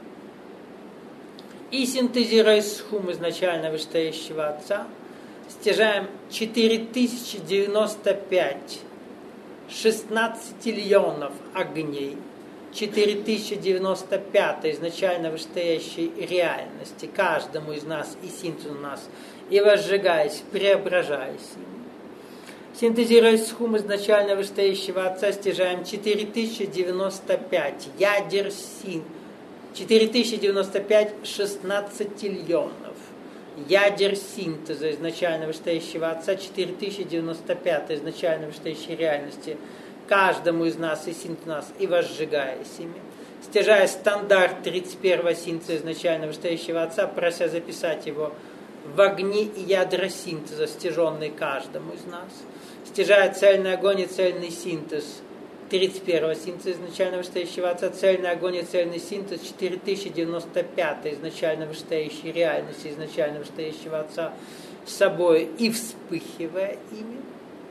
и синтезируя схум изначально вышестоящего Отца, стяжаем четыре тысячи девяносто пять шестнадцатиллионов огней, четыре тысячи девяносто пять изначально вышестоящей реальности каждому из нас и синтезу нас, и возжигаясь, преображаясь им. Синтезируя схум изначально вышестоящего Отца, стяжаем четыре тысячи девяносто пять ядер син, четыре тысячи девяносто пять шестнадцатиллионов ядер синтеза изначально вышестоящего Отца, четыре тысячи девяносто пять изначально вышестоящей реальности каждому из нас и синтез нас, и возжигаясь ими, стяжая стандарт тридцать первого синтеза изначально вышестоящего Отца, прося записать его в огни и ядра синтеза, стяженные каждому из нас, стяжая цельный огонь и цельный синтез тридцать первого синтеза изначально вышестоящего Отца, цельный огонь и цельный синтез четыре тысячи девяносто пять изначально вышестоящей реальности, изначально вышестоящего Отца с собой, и вспыхивая ими,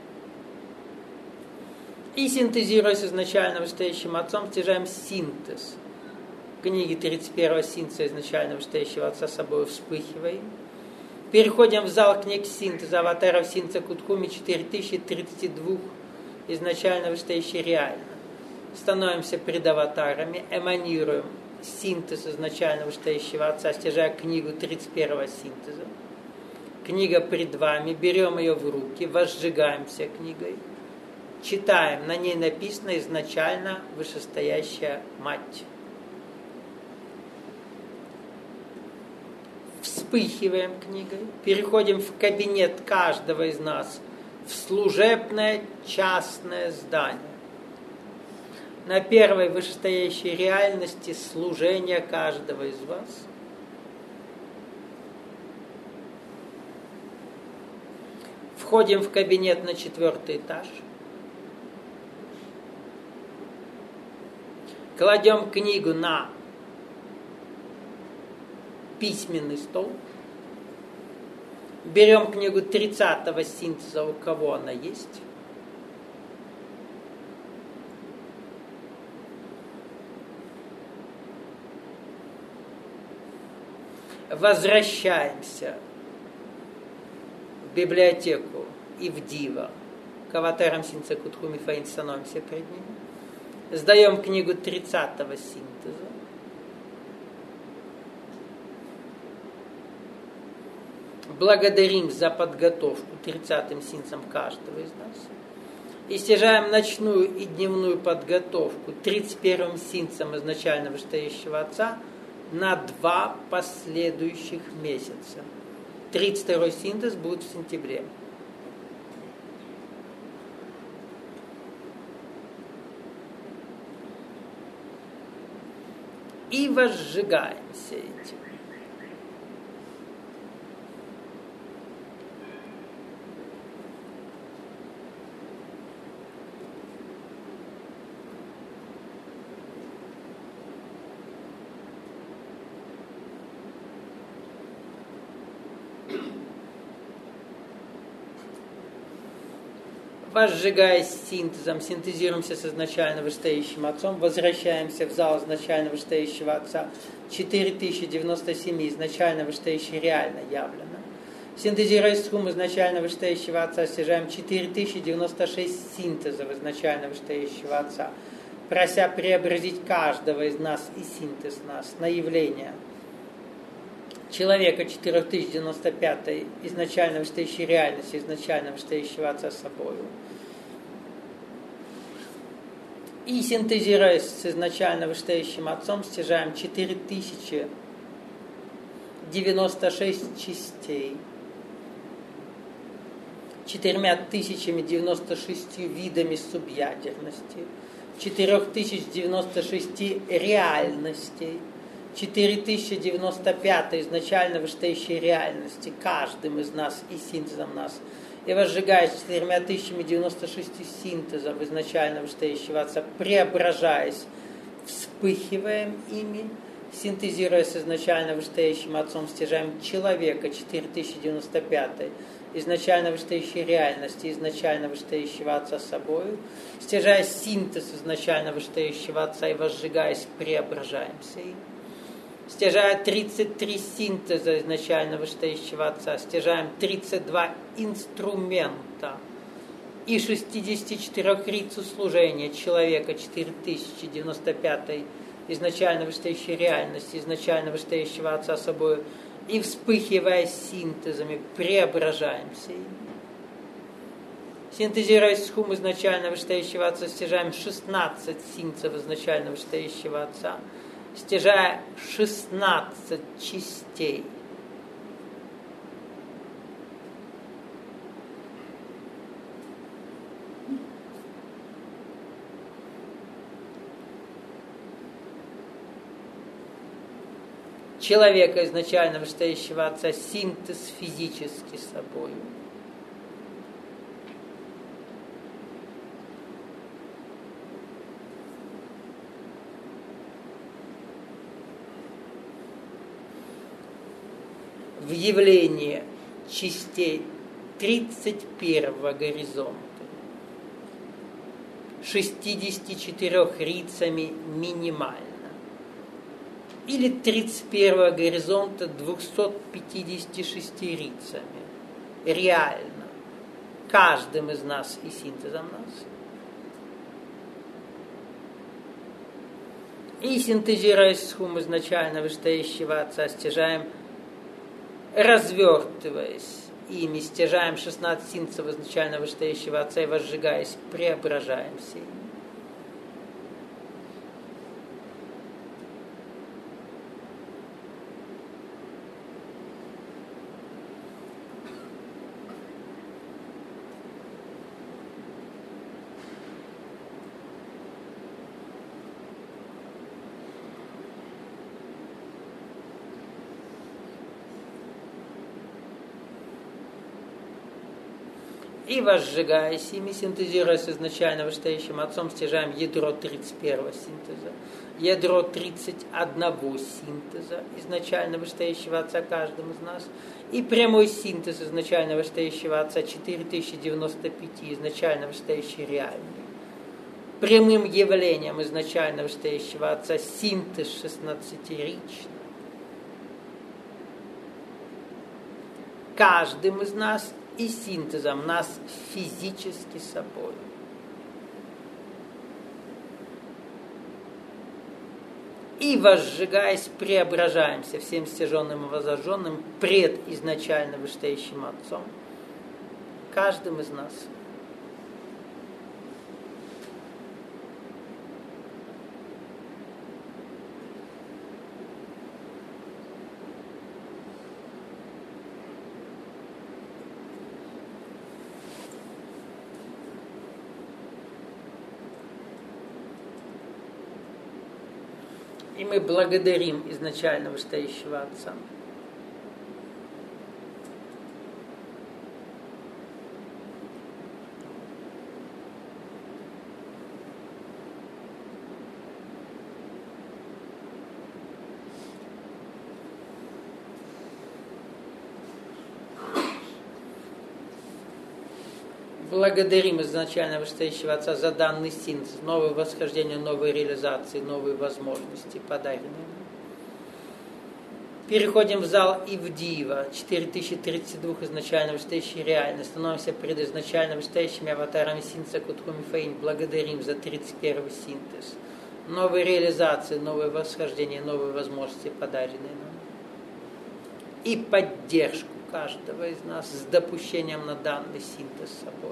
и синтезируя с изначально вышестоящим Отцом, стяжаем синтез книги тридцать первого синтеза изначально вышестоящего Отца с собой, вспыхивая им. Переходим в зал книг синтеза аватаров синтеза Куткуми четыре тысячи тридцать два изначально вышестоящий реально. Становимся пред аватарами, эманируем синтез изначально вышестоящего Отца, стяжая книгу тридцать первого синтеза. Книга пред вами, берем ее в руки, возжигаемся книгой, читаем, на ней написано изначально вышестоящая Мать. Вспыхиваем книгой, переходим в кабинет каждого из нас, в служебное частное здание. На первой вышестоящей реальности служения каждого из вас. Входим в кабинет на четвертый этаж. Кладем книгу на письменный стол. Берем книгу тридцатого синтеза, у кого она есть. Возвращаемся в библиотеку и в Дива. К аватарам синтеза Кутхуми Фаин становимся перед ним. Сдаем книгу тридцатого синтеза. Благодарим за подготовку тридцатым синтезом каждого из нас. И стяжаем ночную и дневную подготовку тридцать первым синтезом изначально вышестоящего Отца на два последующих месяца. тридцать второй синтез будет в сентябре. И возжигаемся этим. Возжигаясь синтезом, синтезируемся с изначально вышестоящим Отцом, возвращаемся в зал изначально вышестоящего Отца, четыре тысячи девяносто семь изначально вышестоящий реально явлено. Синтезируя схум изначально вышестоящего Отца, стяжаем четыре тысячи девяносто шесть синтезов изначально вышестоящего Отца, прося преобразить каждого из нас и синтез нас на явление человека четыре тысячи девяносто пять изначально вышестоящей реальности, изначально вышестоящего Отца с собою. И синтезируясь с изначально вышестоящим Отцом, стяжаем четыре тысячи девяносто шесть частей, четырьмя тысячами девяносто шестью видами субъядерности, четыре тысячи девяносто шесть реальностей, четыре тысячи девяносто пять изначально вышестоящей реальности каждым из нас и синтезом нас, и возжигаясь четырьмя тысячами девяносто шестью синтезов изначально вышестоящего Отца, преображаясь, вспыхиваем ими, синтезируя с изначально вышестоящим Отцом стяжаем человека, четыре тысячи девяносто пять, изначально вышестоящей реальности, изначально вышестоящего Отца с собою, стяжая синтез изначально вышестоящего Отца и возжигаясь, преображаемся им. Стяжая тридцать три синтеза изначально вышестоящего Отца, стяжаем тридцать два инструмента и шестьдесят четыре рицу служения человека, четыре тысячи девяносто пять, изначально вышестоящей реальности, изначально вышестоящего Отца с собой, и вспыхивая синтезами, преображаемся им. Синтезируя схум изначально вышестоящего Отца, стяжаем шестнадцать синтезов изначально вышестоящего Отца, стяжая шестнадцать частей. Человека изначально вышестоящего Отца, синтез физически собою. В явлении частей тридцать первого горизонта, шестьдесят четыре рицами минимально, или тридцать первого горизонта двести пятьдесят шесть рицами, реально, каждым из нас и синтезом нас. И синтезируя схум изначально вышестоящего Отца, стяжаем, развертываясь ими, стяжаем шестнадцать синтезов изначально вышестоящего Отца и возжигаясь, преображаемся ими. И возжигаясь ими, синтезируя с изначально вышестоящим Отцом, стяжаем ядро тридцать первого синтеза, ядро тридцать одного синтеза изначально вышестоящего Отца каждым из нас, и прямой синтез изначально вышестоящего Отца четыре тысячи девяносто пять изначально вышестоящий реальный. Прямым явлением изначально вышестоящего Отца синтез шестнадцатиричный. Каждым из нас и синтезом нас физически собой. И возжигаясь, преображаемся всем стяженным и возожженным пред изначально вышестоящим Отцом, каждым из нас. И мы благодарим изначально вышестоящего Отца. Благодарим изначально вышестоящего Отца за данный синтез, новое восхождение, новые реализации, новые возможности, подаренные нам. Переходим в зал Ивдива, четыре тысячи тридцать два изначально вышестоящей реальности, становимся пред изначально вышестоящими аватарами синтеза Кутхумифаин, благодарим за тридцать первый синтез, новые реализации, новые восхождения, новые возможности, подаренные нам. И поддержку каждого из нас с допущением на данный синтез с собой.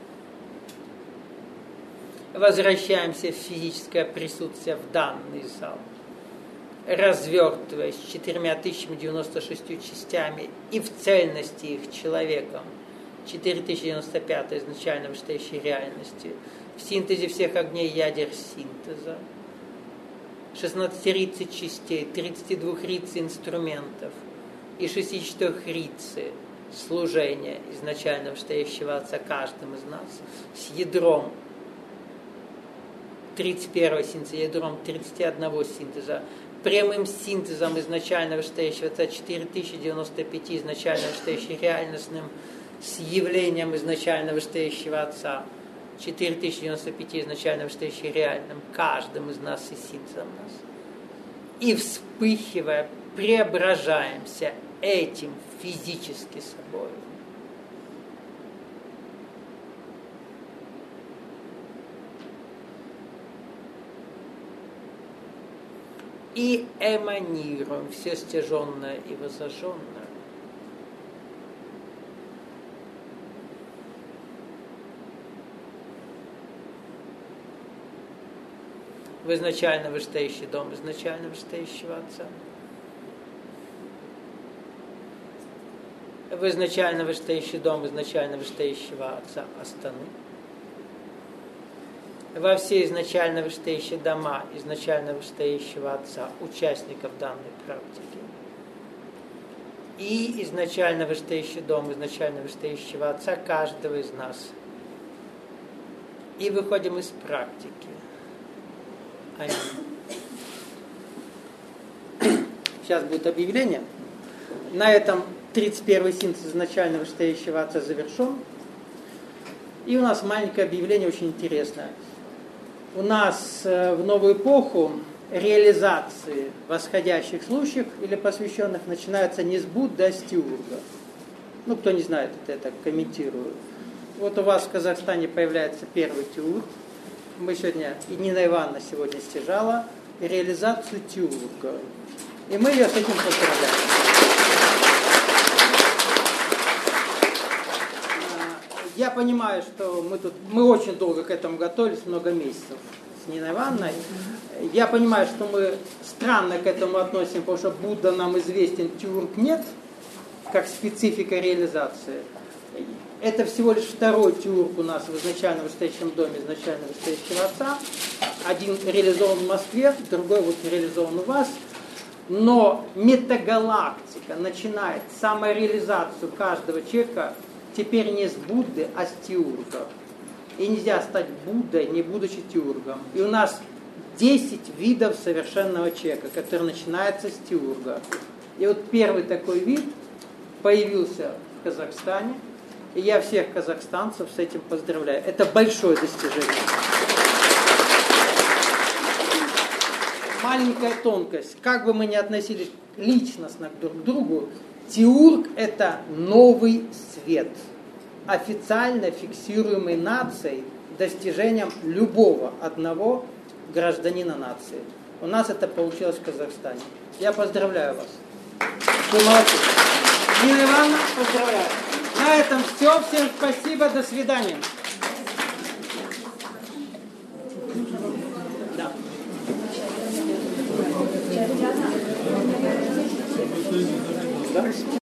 Возвращаемся в физическое присутствие в данный зал, развертываясь четырьмя тысячами девяносто шестью частями и в цельности их человеком, четыре тысячи девяносто пять изначально вышестоящей реальности, в синтезе всех огней ядер синтеза, шестнадцать рицей частей, тридцать два рицей инструментов, и шестьдесят четыре рицы служения изначально вышестоящего Отца каждым из нас с ядром тридцать первого синтеза, ядром тридцать одного синтеза, прямым синтезом изначально вышестоящего Отца, четыре тысячи девяносто пять изначально вышестоящих реальностным с явлением изначально вышестоящего Отца, четыре тысячи девяносто пять изначально вышестоящих реальным, каждым из нас и синтезом нас. И вспыхивая, преображаемся этим физически собой. И эманируем все стяженное и возожженное. В изначально вышестоящий дом изначально вышестоящего Отца. В изначально вышестоящий дом изначально вышестоящего Отца Астаны. Во все изначально вышестоящие дома изначально вышестоящего Отца, участников данной практики. И изначально вышестоящий дом изначально вышестоящего Отца каждого из нас. И выходим из практики. Аминь. Сейчас будет объявление. На этом тридцать первый синтез изначально вышестоящего Отца завершен. И у нас маленькое объявление очень интересное. У нас в новую эпоху реализации восходящих случаев или посвященных начинаются не с Будды, а с Теурга. Ну, кто не знает, это я так комментирую. Вот у вас в Казахстане появляется первый Теург. Мы сегодня, и Нина Ивановна сегодня стяжала реализацию Теурга. И мы ее с этим поздравляем. Я понимаю, что мы тут, мы очень долго к этому готовились, много месяцев с Ниной Ивановной. Я понимаю, что мы странно к этому относимся, потому что Будда нам известен, Теург нет, как специфика реализации. Это всего лишь второй Теург у нас в изначально вышестоящем доме, изначально вышестоящего Отца. Один реализован в Москве, другой вот реализован у вас. Но метагалактика начинает самореализацию каждого человека теперь не с Будды, а с Теурга. И нельзя стать Буддой, не будучи Теургом. И у нас десять видов совершенного человека, который начинается с Теурга. И вот первый такой вид появился в Казахстане. И я всех казахстанцев с этим поздравляю. Это большое достижение. Маленькая тонкость. Как бы мы ни относились личностно друг к другу, Теург – это новый свет, официально фиксируемый нацией достижением любого одного гражданина нации. У нас это получилось в Казахстане. Я поздравляю вас. Вы молодцы. Нина Ивановна, поздравляю. На этом все. Всем спасибо. До свидания. Да. Да.